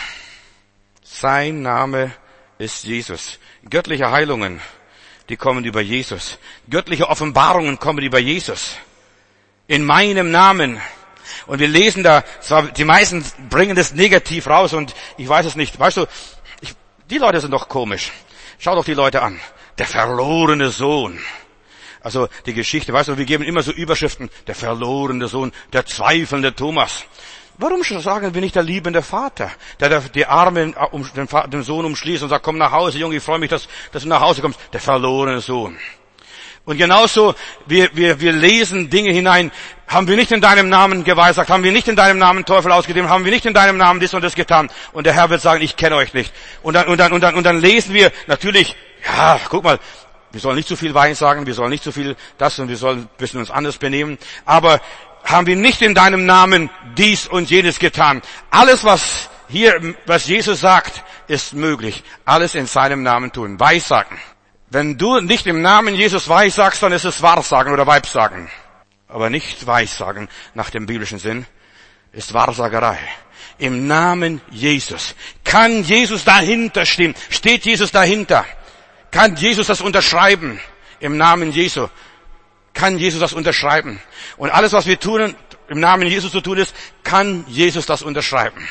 Sein Name ist Jesus. Göttliche Heilungen, die kommen über Jesus. Göttliche Offenbarungen kommen über Jesus. In meinem Namen. Und wir lesen da, zwar die meisten bringen das negativ raus und ich weiß es nicht. Weißt du, ich, die Leute sind doch komisch. Schau doch die Leute an. Der verlorene Sohn. Also die Geschichte, weißt du, wir geben immer so Überschriften. Der verlorene Sohn, der zweifelnde Thomas. Warum sagen wir nicht der liebende Vater, der die Arme um den, den Sohn umschließt und sagt, komm nach Hause, Junge, ich freue mich, dass, dass du nach Hause kommst. Der verlorene Sohn. Und genauso, wir, wir, wir lesen Dinge hinein. Haben wir nicht in deinem Namen geweissagt? Haben wir nicht in deinem Namen Teufel ausgegeben? Haben wir nicht in deinem Namen dies und das getan? Und der Herr wird sagen, ich kenne euch nicht. Und dann, und dann, und dann, und dann lesen wir natürlich, ja, guck mal, wir sollen nicht zu viel weissagen, wir sollen nicht zu viel das und wir sollen ein bisschen uns anders benehmen. Aber haben wir nicht in deinem Namen dies und jenes getan? Alles, was hier, was Jesus sagt, ist möglich. Alles in seinem Namen tun. Weissagen. Wenn du nicht im Namen Jesus weissagst, dann ist es Wahrsagen oder Weibsagen. Aber nicht Weissagen nach dem biblischen Sinn ist Wahrsagerei. Im Namen Jesus. Kann Jesus dahinter stehen? Steht Jesus dahinter? Kann Jesus das unterschreiben? Im Namen Jesu. Kann Jesus das unterschreiben? Und alles, was wir tun, im Namen Jesus zu tun ist, kann Jesus das unterschreiben.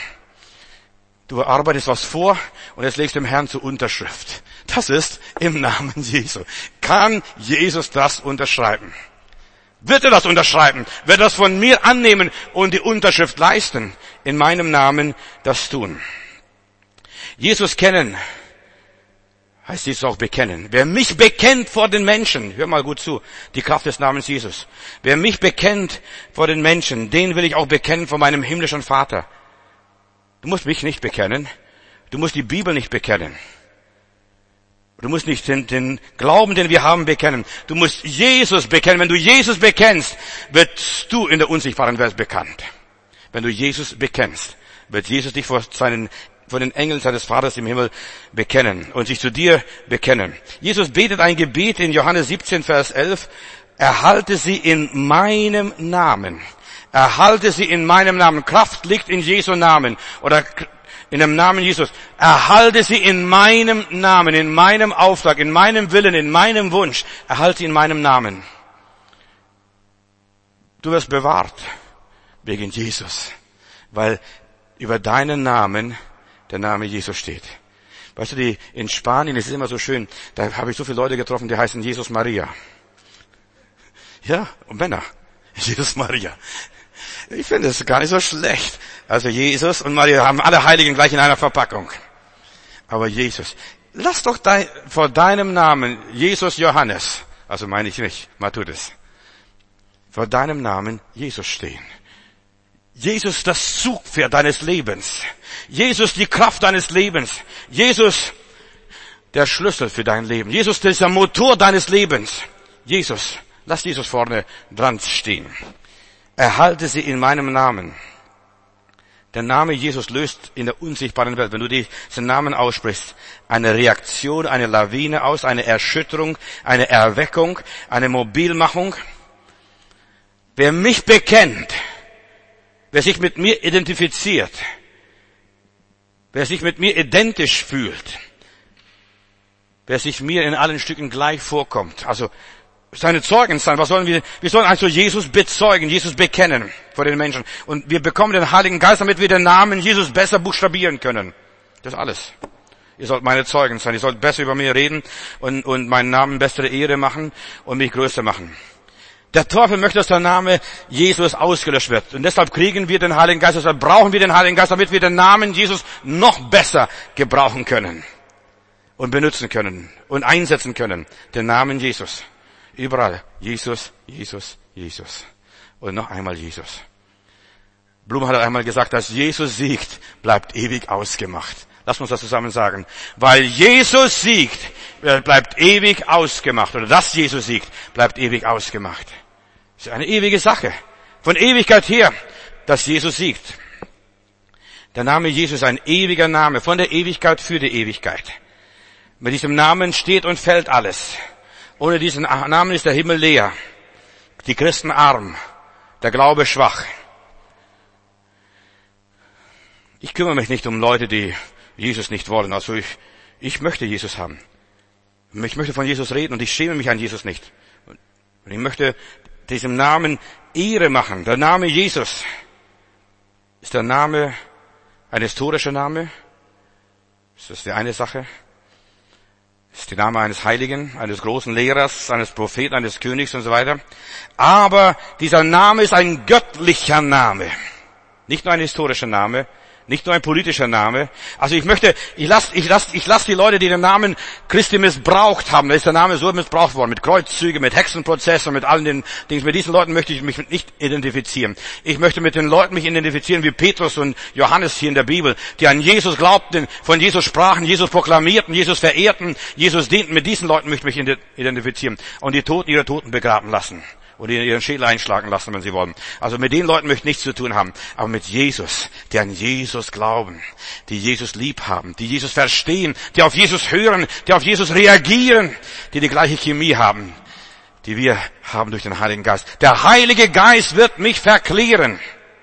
Du arbeitest was vor und jetzt legst du dem Herrn zur Unterschrift. Das ist im Namen Jesu. Kann Jesus das unterschreiben? Wird er das unterschreiben? Wird er das von mir annehmen und die Unterschrift leisten? In meinem Namen das tun. Jesus kennen heißt Jesus auch bekennen. Wer mich bekennt vor den Menschen, hör mal gut zu, die Kraft des Namens Jesus. Wer mich bekennt vor den Menschen, den will ich auch bekennen vor meinem himmlischen Vater. Du musst mich nicht bekennen. Du musst die Bibel nicht bekennen. Du musst nicht den, den Glauben, den wir haben, bekennen. Du musst Jesus bekennen. Wenn du Jesus bekennst, wirst du in der unsichtbaren Welt bekannt. Wenn du Jesus bekennst, wird Jesus dich vor seinen von den Engeln seines Vaters im Himmel bekennen und sich zu dir bekennen. Jesus betet ein Gebet in Johannes siebzehn, Vers elf. Erhalte sie in meinem Namen. Erhalte sie in meinem Namen. Kraft liegt in Jesu Namen oder in dem Namen Jesus. Erhalte sie in meinem Namen, in meinem Auftrag, in meinem Willen, in meinem Wunsch. Erhalte sie in meinem Namen. Du wirst bewahrt wegen Jesus, weil über deinen Namen der Name Jesus steht. Weißt du, die in Spanien, es ist immer so schön, da habe ich so viele Leute getroffen, die heißen Jesus Maria. Ja, und Männer. Jesus Maria. Ich finde das gar nicht so schlecht. Also Jesus und Maria haben alle Heiligen gleich in einer Verpackung. Aber Jesus, lass doch dein, vor deinem Namen Jesus Johannes, also meine ich nicht, mal tut es, vor deinem Namen Jesus stehen. Jesus das Zugpferd deines Lebens. Jesus die Kraft deines Lebens. Jesus der Schlüssel für dein Leben. Jesus dieser Motor deines Lebens. Jesus, lass Jesus vorne dran stehen. Erhalte sie in meinem Namen. Der Name Jesus löst in der unsichtbaren Welt, wenn du diesen Namen aussprichst, eine Reaktion, eine Lawine aus, eine Erschütterung, eine Erweckung, eine Mobilmachung. Wer mich bekennt, wer sich mit mir identifiziert, wer sich mit mir identisch fühlt, wer sich mir in allen Stücken gleich vorkommt, also seine Zeugen sein. Was sollen wir? Wir sollen also Jesus bezeugen, Jesus bekennen vor den Menschen. Und wir bekommen den Heiligen Geist, damit wir den Namen Jesus besser buchstabieren können. Das ist alles. Ihr sollt meine Zeugen sein. Ihr sollt besser über mich reden und, und meinen Namen bessere Ehre machen und mich größer machen. Der Teufel möchte, dass der Name Jesus ausgelöscht wird. Und deshalb kriegen wir den Heiligen Geist, deshalb brauchen wir den Heiligen Geist, damit wir den Namen Jesus noch besser gebrauchen können und benutzen können und einsetzen können. Den Namen Jesus. Überall. Jesus, Jesus, Jesus. Und noch einmal Jesus. Blum hat einmal gesagt, dass Jesus siegt, bleibt ewig ausgemacht. Lass uns das zusammen sagen. Weil Jesus siegt, bleibt ewig ausgemacht. Oder dass Jesus siegt, bleibt ewig ausgemacht. Das ist eine ewige Sache. Von Ewigkeit her, dass Jesus siegt. Der Name Jesus ist ein ewiger Name. Von der Ewigkeit für die Ewigkeit. Mit diesem Namen steht und fällt alles. Ohne diesen Namen ist der Himmel leer. Die Christen arm. Der Glaube schwach. Ich kümmere mich nicht um Leute, die Jesus nicht wollen. Also ich, ich möchte Jesus haben. Ich möchte von Jesus reden und ich schäme mich an Jesus nicht. Und ich möchte diesem Namen Ehre machen. Der Name Jesus ist der Name, ein historischer Name. Das ist die eine Sache. Das ist der Name eines Heiligen, eines großen Lehrers, eines Propheten, eines Königs und so weiter. Aber dieser Name ist ein göttlicher Name. Nicht nur ein historischer Name. Nicht nur ein politischer Name. Also ich möchte, ich lasse ich lass, ich lass die Leute, die den Namen Christi missbraucht haben, da ist der Name so missbraucht worden, mit Kreuzzügen, mit Hexenprozessen, mit allen den Dingen. Mit diesen Leuten möchte ich mich nicht identifizieren. Ich möchte mit den Leuten mich identifizieren wie Petrus und Johannes hier in der Bibel, die an Jesus glaubten, von Jesus sprachen, Jesus proklamierten, Jesus verehrten, Jesus dienten. Mit diesen Leuten möchte ich mich identifizieren und die Toten ihre Toten begraben lassen. Oder ihren Schädel einschlagen lassen, wenn sie wollen. Also mit den Leuten möchte ich nichts zu tun haben. Aber mit Jesus, die an Jesus glauben, die Jesus lieb haben, die Jesus verstehen, die auf Jesus hören, die auf Jesus reagieren, die die gleiche Chemie haben, die wir haben durch den Heiligen Geist. Der Heilige Geist wird mich verklären.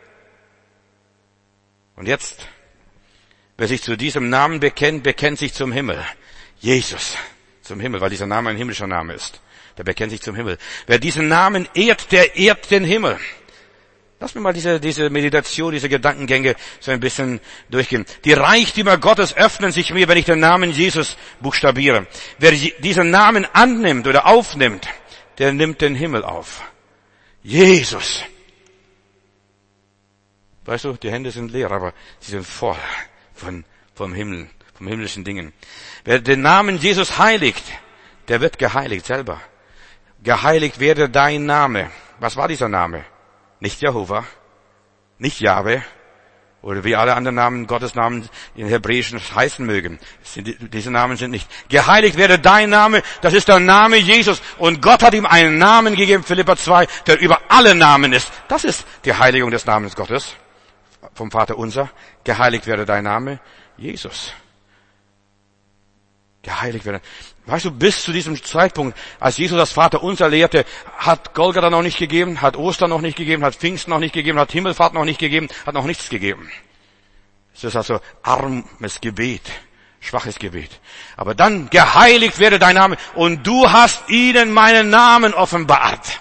Und jetzt, wer sich zu diesem Namen bekennt, bekennt sich zum Himmel. Jesus, zum Himmel, weil dieser Name ein himmlischer Name ist. Der bekennt sich zum Himmel. Wer diesen Namen ehrt, der ehrt den Himmel. Lass mir mal diese, diese Meditation, diese Gedankengänge so ein bisschen durchgehen. Die Reichtümer Gottes öffnen sich mir, wenn ich den Namen Jesus buchstabiere. Wer diesen Namen annimmt oder aufnimmt, der nimmt den Himmel auf. Jesus. Weißt du, die Hände sind leer, aber sie sind voll von, vom Himmel, vom himmlischen Dingen. Wer den Namen Jesus heiligt, der wird geheiligt selber. Geheiligt werde dein Name. Was war dieser Name? Nicht Jehova, nicht Jahwe, oder wie alle anderen Namen, Gottes Namen in Hebräischen heißen mögen. Diese Namen sind nicht. Geheiligt werde dein Name, das ist der Name Jesus. Und Gott hat ihm einen Namen gegeben, Philipper zwei, der über alle Namen ist. Das ist die Heiligung des Namens Gottes, vom Vater unser. Geheiligt werde dein Name. Jesus. Geheiligt werden. Weißt du, bis zu diesem Zeitpunkt, als Jesus das Vaterunser lehrte, hat Golgatha noch nicht gegeben, hat Ostern noch nicht gegeben, hat Pfingsten noch nicht gegeben, hat Himmelfahrt noch nicht gegeben, hat noch nichts gegeben. Es ist also armes Gebet, schwaches Gebet. Aber dann geheiligt werde dein Name und du hast ihnen meinen Namen offenbart.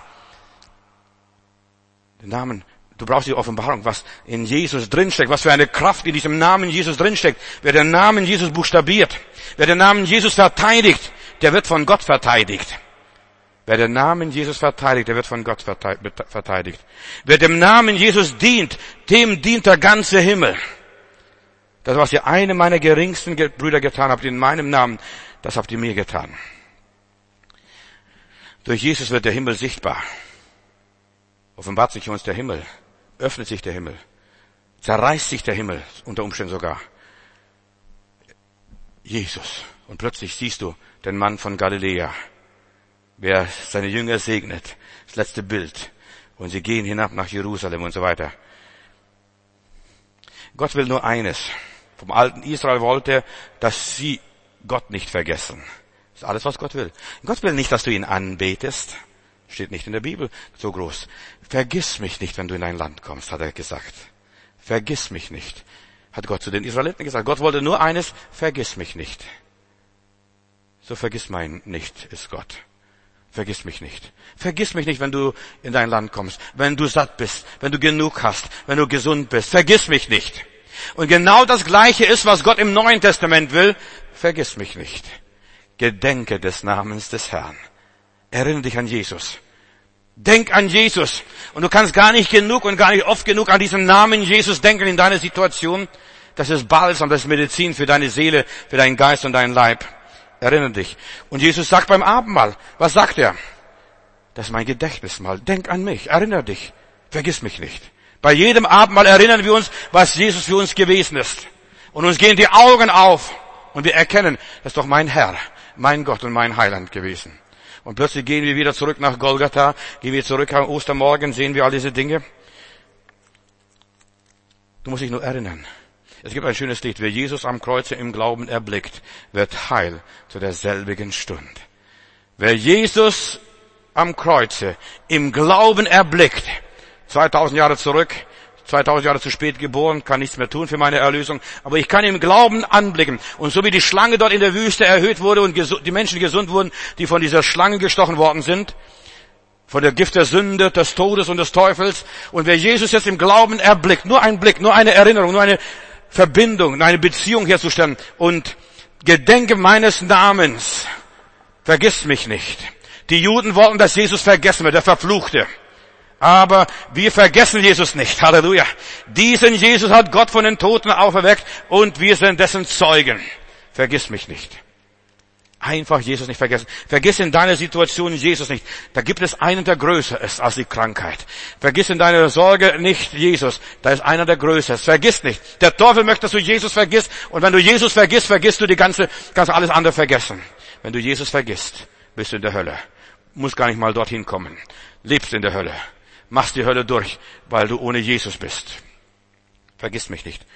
Den Namen, du brauchst die Offenbarung, was in Jesus drinsteckt, was für eine Kraft in diesem Namen Jesus drinsteckt. Wer den Namen Jesus buchstabiert, wer den Namen Jesus verteidigt, der wird von Gott verteidigt. Wer den Namen Jesus verteidigt, der wird von Gott verteidigt. Wer dem Namen Jesus dient, dem dient der ganze Himmel. Das, was ihr eine meiner geringsten Brüder getan habt, in meinem Namen, das habt ihr mir getan. Durch Jesus wird der Himmel sichtbar. Offenbart sich uns der Himmel, öffnet sich der Himmel, zerreißt sich der Himmel, unter Umständen sogar. Jesus. Und plötzlich siehst du den Mann von Galiläa, wer seine Jünger segnet, das letzte Bild. Und sie gehen hinab nach Jerusalem und so weiter. Gott will nur eines. Vom alten Israel wollte, dass sie Gott nicht vergessen. Das ist alles, was Gott will. Gott will nicht, dass du ihn anbetest. Steht nicht in der Bibel so groß. Vergiss mich nicht, wenn du in dein Land kommst, hat er gesagt. Vergiss mich nicht, hat Gott zu den Israeliten gesagt. Gott wollte nur eines, vergiss mich nicht. So vergiss mein nicht, ist Gott. Vergiss mich nicht. Vergiss mich nicht, wenn du in dein Land kommst, wenn du satt bist, wenn du genug hast, wenn du gesund bist. Vergiss mich nicht. Und genau das Gleiche ist, was Gott im Neuen Testament will. Vergiss mich nicht. Gedenke des Namens des Herrn. Erinnere dich an Jesus. Denk an Jesus. Und du kannst gar nicht genug und gar nicht oft genug an diesen Namen Jesus denken in deiner Situation. Das ist Balsam, das ist Medizin für deine Seele, für deinen Geist und deinen Leib. Erinnere dich. Und Jesus sagt beim Abendmahl, was sagt er? Das ist mein Gedächtnismahl. Denk an mich. Erinnere dich. Vergiss mich nicht. Bei jedem Abendmahl erinnern wir uns, was Jesus für uns gewesen ist. Und uns gehen die Augen auf. Und wir erkennen, das ist doch mein Herr, mein Gott und mein Heiland gewesen. Und plötzlich gehen wir wieder zurück nach Golgatha, gehen wir zurück am Ostermorgen, sehen wir all diese Dinge. Du musst dich nur erinnern. Es gibt ein schönes Lied. Wer Jesus am Kreuze im Glauben erblickt, wird heil zu derselbigen Stund. Wer Jesus am Kreuze im Glauben erblickt, zweitausend Jahre zurück, zweitausend Jahre zu spät geboren, kann nichts mehr tun für meine Erlösung, aber ich kann im Glauben anblicken. Und so wie die Schlange dort in der Wüste erhöht wurde und die Menschen gesund wurden, die von dieser Schlange gestochen worden sind, von der Gift der Sünde, des Todes und des Teufels. Und wer Jesus jetzt im Glauben erblickt, nur ein Blick, nur eine Erinnerung, nur eine Verbindung, eine Beziehung herzustellen und gedenke meines Namens, vergiss mich nicht. Die Juden wollten, dass Jesus vergessen wird, der Verfluchte. Aber wir vergessen Jesus nicht. Halleluja. Diesen Jesus hat Gott von den Toten auferweckt und wir sind dessen Zeugen. Vergiss mich nicht. Einfach Jesus nicht vergessen. Vergiss in deiner Situation Jesus nicht. Da gibt es einen, der größer ist als die Krankheit. Vergiss in deiner Sorge nicht Jesus. Da ist einer, der größer ist. Vergiss nicht. Der Teufel möchte, dass du Jesus vergisst. Und wenn du Jesus vergisst, vergisst du die ganze, kannst alles andere vergessen. Wenn du Jesus vergisst, bist du in der Hölle. Musst gar nicht mal dorthin kommen. Lebst in der Hölle. Machst die Hölle durch, weil du ohne Jesus bist. Vergiss mich nicht.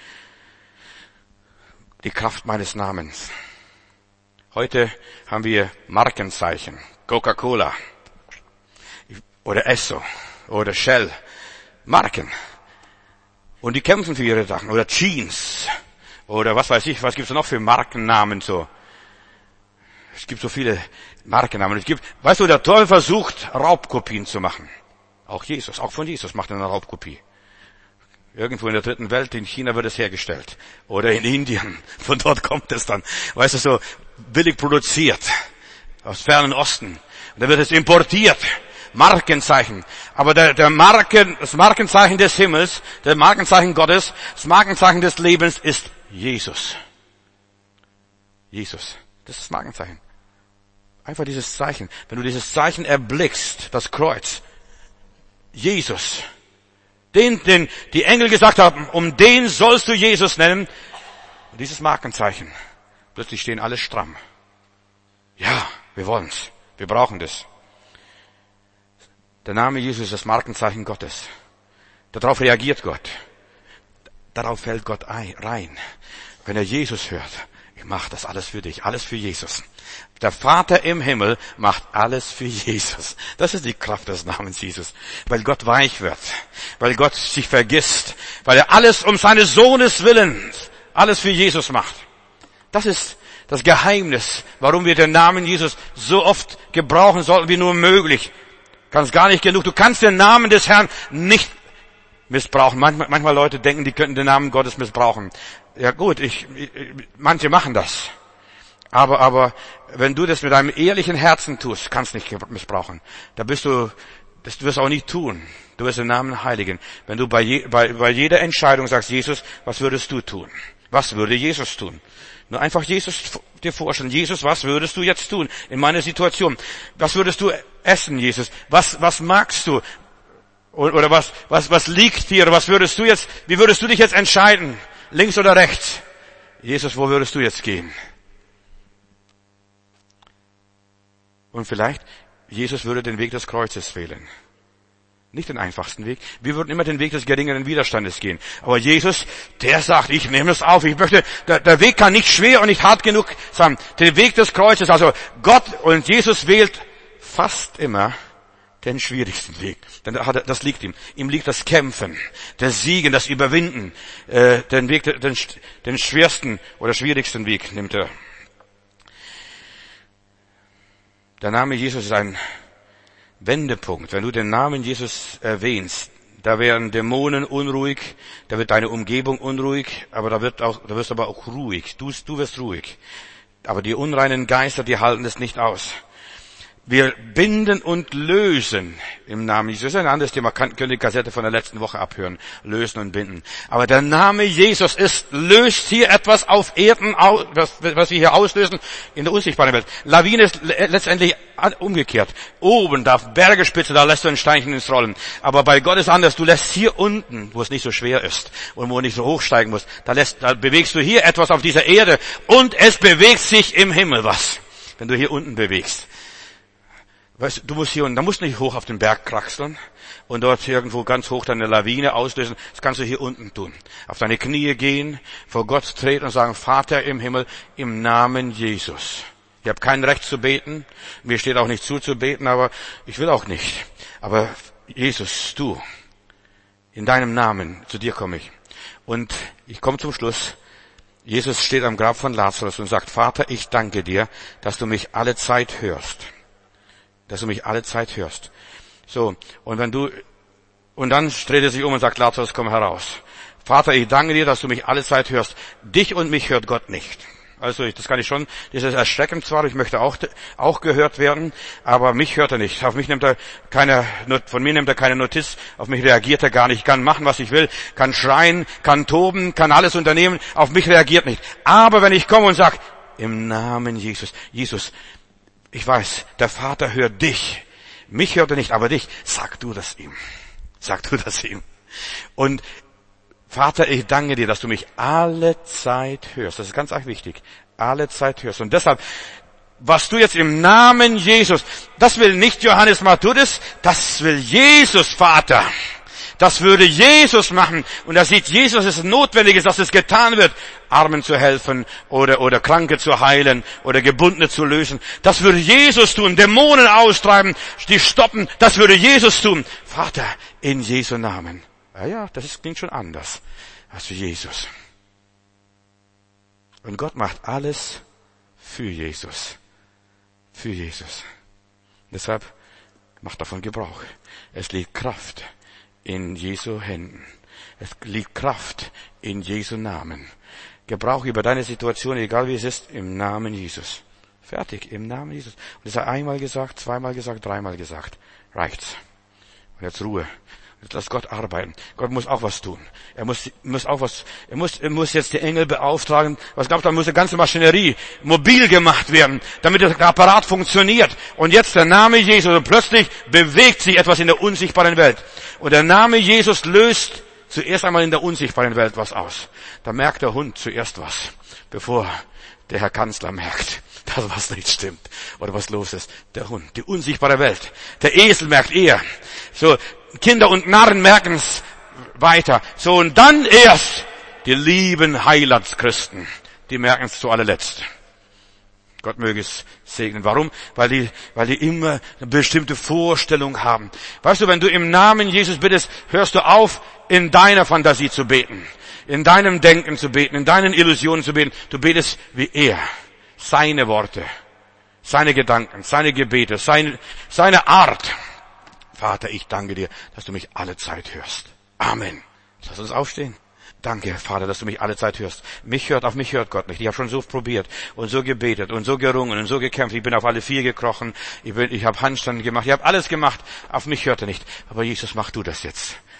Die Kraft meines Namens. Heute haben wir Markenzeichen. Coca-Cola. Oder Esso. Oder Shell. Marken. Und die kämpfen für ihre Sachen. Oder Jeans. Oder was weiß ich, was gibt's noch für Markennamen so. Es gibt so viele Markennamen. Es gibt, weißt du, der Teufel versucht, Raubkopien zu machen. Auch Jesus, auch von Jesus macht er eine Raubkopie. Irgendwo in der dritten Welt, in China wird es hergestellt. Oder in Indien. Von dort kommt es dann. Weißt du, so billig produziert. Aus fernen Osten. Und dann wird es importiert. Markenzeichen. Aber der, der Marken, das Markenzeichen des Himmels, der Markenzeichen Gottes, das Markenzeichen des Lebens ist Jesus. Jesus. Das ist das Markenzeichen. Einfach dieses Zeichen. Wenn du dieses Zeichen erblickst, das Kreuz, Jesus, den, den die Engel gesagt haben, um den sollst du Jesus nennen. Und dieses Markenzeichen, plötzlich stehen alle stramm. Ja, wir wollen's. Wir brauchen das. Der Name Jesus ist das Markenzeichen Gottes. Darauf reagiert Gott. Darauf fällt Gott ein, rein. wenn er Jesus hört, ich mache das alles für dich, alles für Jesus. Der Vater im Himmel macht alles für Jesus. Das ist die Kraft des Namens Jesus. Weil Gott weich wird, weil Gott sich vergisst, weil er alles um seines Sohnes willen, alles für Jesus macht. Das ist das Geheimnis, warum wir den Namen Jesus so oft gebrauchen sollten wie nur möglich. Kannst gar nicht genug. Du kannst den Namen des Herrn nicht missbrauchen. Manchmal, manchmal Leute denken, die könnten den Namen Gottes missbrauchen. Ja gut, ich, ich, manche machen das. Aber, aber, wenn du das mit einem ehrlichen Herzen tust, kannst nicht missbrauchen. Da bist du, das wirst du auch nicht tun. Du wirst den Namen heiligen. Wenn du bei, je, bei, bei jeder Entscheidung sagst, Jesus, was würdest du tun? Was würde Jesus tun? Nur einfach Jesus dir vorstellen. Jesus, was würdest du jetzt tun in meiner Situation? Was würdest du essen, Jesus? Was, was magst du? Oder was, was, was liegt dir? Was würdest du jetzt, wie würdest du dich jetzt entscheiden? Links oder rechts? Jesus, wo würdest du jetzt gehen? Und vielleicht, Jesus würde den Weg des Kreuzes wählen. Nicht den einfachsten Weg. Wir würden immer den Weg des geringeren Widerstandes gehen. Aber Jesus, der sagt, ich nehme es auf. Ich möchte, der, der Weg kann nicht schwer und nicht hart genug sein. Der Weg des Kreuzes, also Gott und Jesus wählt fast immer den schwierigsten Weg. Denn das liegt ihm. Ihm liegt das Kämpfen, das Siegen, das Überwinden. Äh, den Weg, den, den schwersten oder schwierigsten Weg nimmt er. Der Name Jesus ist ein Wendepunkt. Wenn du den Namen Jesus erwähnst, da werden Dämonen unruhig, da wird deine Umgebung unruhig, aber da wird auch, da wirst du aber auch ruhig. Du, du wirst ruhig. Aber die unreinen Geister, die halten es nicht aus. Wir binden und lösen im Namen Jesus. Das ist ein anderes Thema. Könnt ihr die Kassette von der letzten Woche abhören. Lösen und binden. Aber der Name Jesus ist, löst hier etwas auf Erden, was, was wir hier auslösen in der unsichtbaren Welt. Lawine ist letztendlich umgekehrt. Oben, da Bergespitze, da lässt du ein Steinchen ins Rollen. Aber bei Gott ist anders. Du lässt hier unten, wo es nicht so schwer ist und wo du nicht so hochsteigen musst, da lässt, da bewegst du hier etwas auf dieser Erde und es bewegt sich im Himmel was. Wenn du hier unten bewegst. Weißt du, du musst hier, und da musst du nicht hoch auf den Berg kraxeln und dort irgendwo ganz hoch deine Lawine auslösen. Das kannst du hier unten tun. Auf deine Knie gehen, vor Gott treten und sagen, Vater im Himmel, im Namen Jesus. Ich habe kein Recht zu beten. Mir steht auch nicht zu, zu beten, aber ich will auch nicht. Aber Jesus, du, in deinem Namen, zu dir komme ich. Und ich komme zum Schluss. Jesus steht am Grab von Lazarus und sagt, Vater, ich danke dir, dass du mich alle Zeit hörst. Dass du mich alle Zeit hörst. So, und wenn du, und dann dreht er sich um und sagt, Lazarus, komm heraus. Vater, ich danke dir, dass du mich alle Zeit hörst. Dich und mich hört Gott nicht. Also, das kann ich schon, das ist erschreckend zwar, ich möchte auch, auch gehört werden, aber mich hört er nicht. Auf mich nimmt er keine, von mir nimmt er keine Notiz, auf mich reagiert er gar nicht. Ich kann machen, was ich will, kann schreien, kann toben, kann alles unternehmen, auf mich reagiert nicht. Aber wenn ich komme und sage, im Namen Jesus, Jesus, ich weiß, der Vater hört dich. Mich hört er nicht, aber dich. Sag du das ihm. Sag du das ihm. Und Vater, ich danke dir, dass du mich alle Zeit hörst. Das ist ganz arg wichtig. Alle Zeit hörst. Und deshalb, was du jetzt im Namen Jesus, das will nicht Johannes Matthäus, das will Jesus, Vater. Das würde Jesus machen. Und da sieht Jesus, dass es notwendig ist, dass es getan wird, Armen zu helfen oder, oder Kranke zu heilen oder Gebundene zu lösen. Das würde Jesus tun. Dämonen austreiben, die stoppen. Das würde Jesus tun. Vater, in Jesu Namen. Ja, ja, das ist, klingt schon anders als für Jesus. Und Gott macht alles für Jesus. Für Jesus. Deshalb macht davon Gebrauch. Es liegt Kraft in Jesu Händen. Es liegt Kraft in Jesu Namen. Gebrauch über deine Situation, egal wie es ist, im Namen Jesus. Fertig, im Namen Jesus. Und das hat er einmal gesagt, zweimal gesagt, dreimal gesagt. Reicht's. Und jetzt Ruhe. Jetzt lass Gott arbeiten. Gott muss auch was tun. Er muss, muss auch was, er muss, er muss jetzt die Engel beauftragen. Was glaubt, da muss die ganze Maschinerie mobil gemacht werden, damit der Apparat funktioniert. Und jetzt der Name Jesus. Und plötzlich bewegt sich etwas in der unsichtbaren Welt. Und der Name Jesus löst zuerst einmal in der unsichtbaren Welt was aus. Da merkt der Hund zuerst was, bevor der Herr Kanzler merkt, dass was nicht stimmt oder was los ist. Der Hund, die unsichtbare Welt. Der Esel merkt eher. So, Kinder und Narren merken es weiter. So, und dann erst die lieben Heilandschristen, die merken es zu allerletzt. Gott möge es segnen. Warum? Weil die, weil die immer eine bestimmte Vorstellung haben. Weißt du, wenn du im Namen Jesus bittest, hörst du auf, in deiner Fantasie zu beten, in deinem Denken zu beten, in deinen Illusionen zu beten. Du betest wie er. Seine Worte, seine Gedanken, seine Gebete, seine, seine Art. Vater, ich danke dir, dass du mich alle Zeit hörst. Amen. Lass uns aufstehen. Danke, Vater, dass du mich alle Zeit hörst. Mich hört, auf mich hört Gott nicht. Ich habe schon so probiert und so gebetet und so gerungen und so gekämpft. Ich bin auf alle vier gekrochen. Ich bin, ich habe Handstand gemacht. Ich habe alles gemacht. Auf mich hört er nicht. Aber Jesus, mach du das jetzt.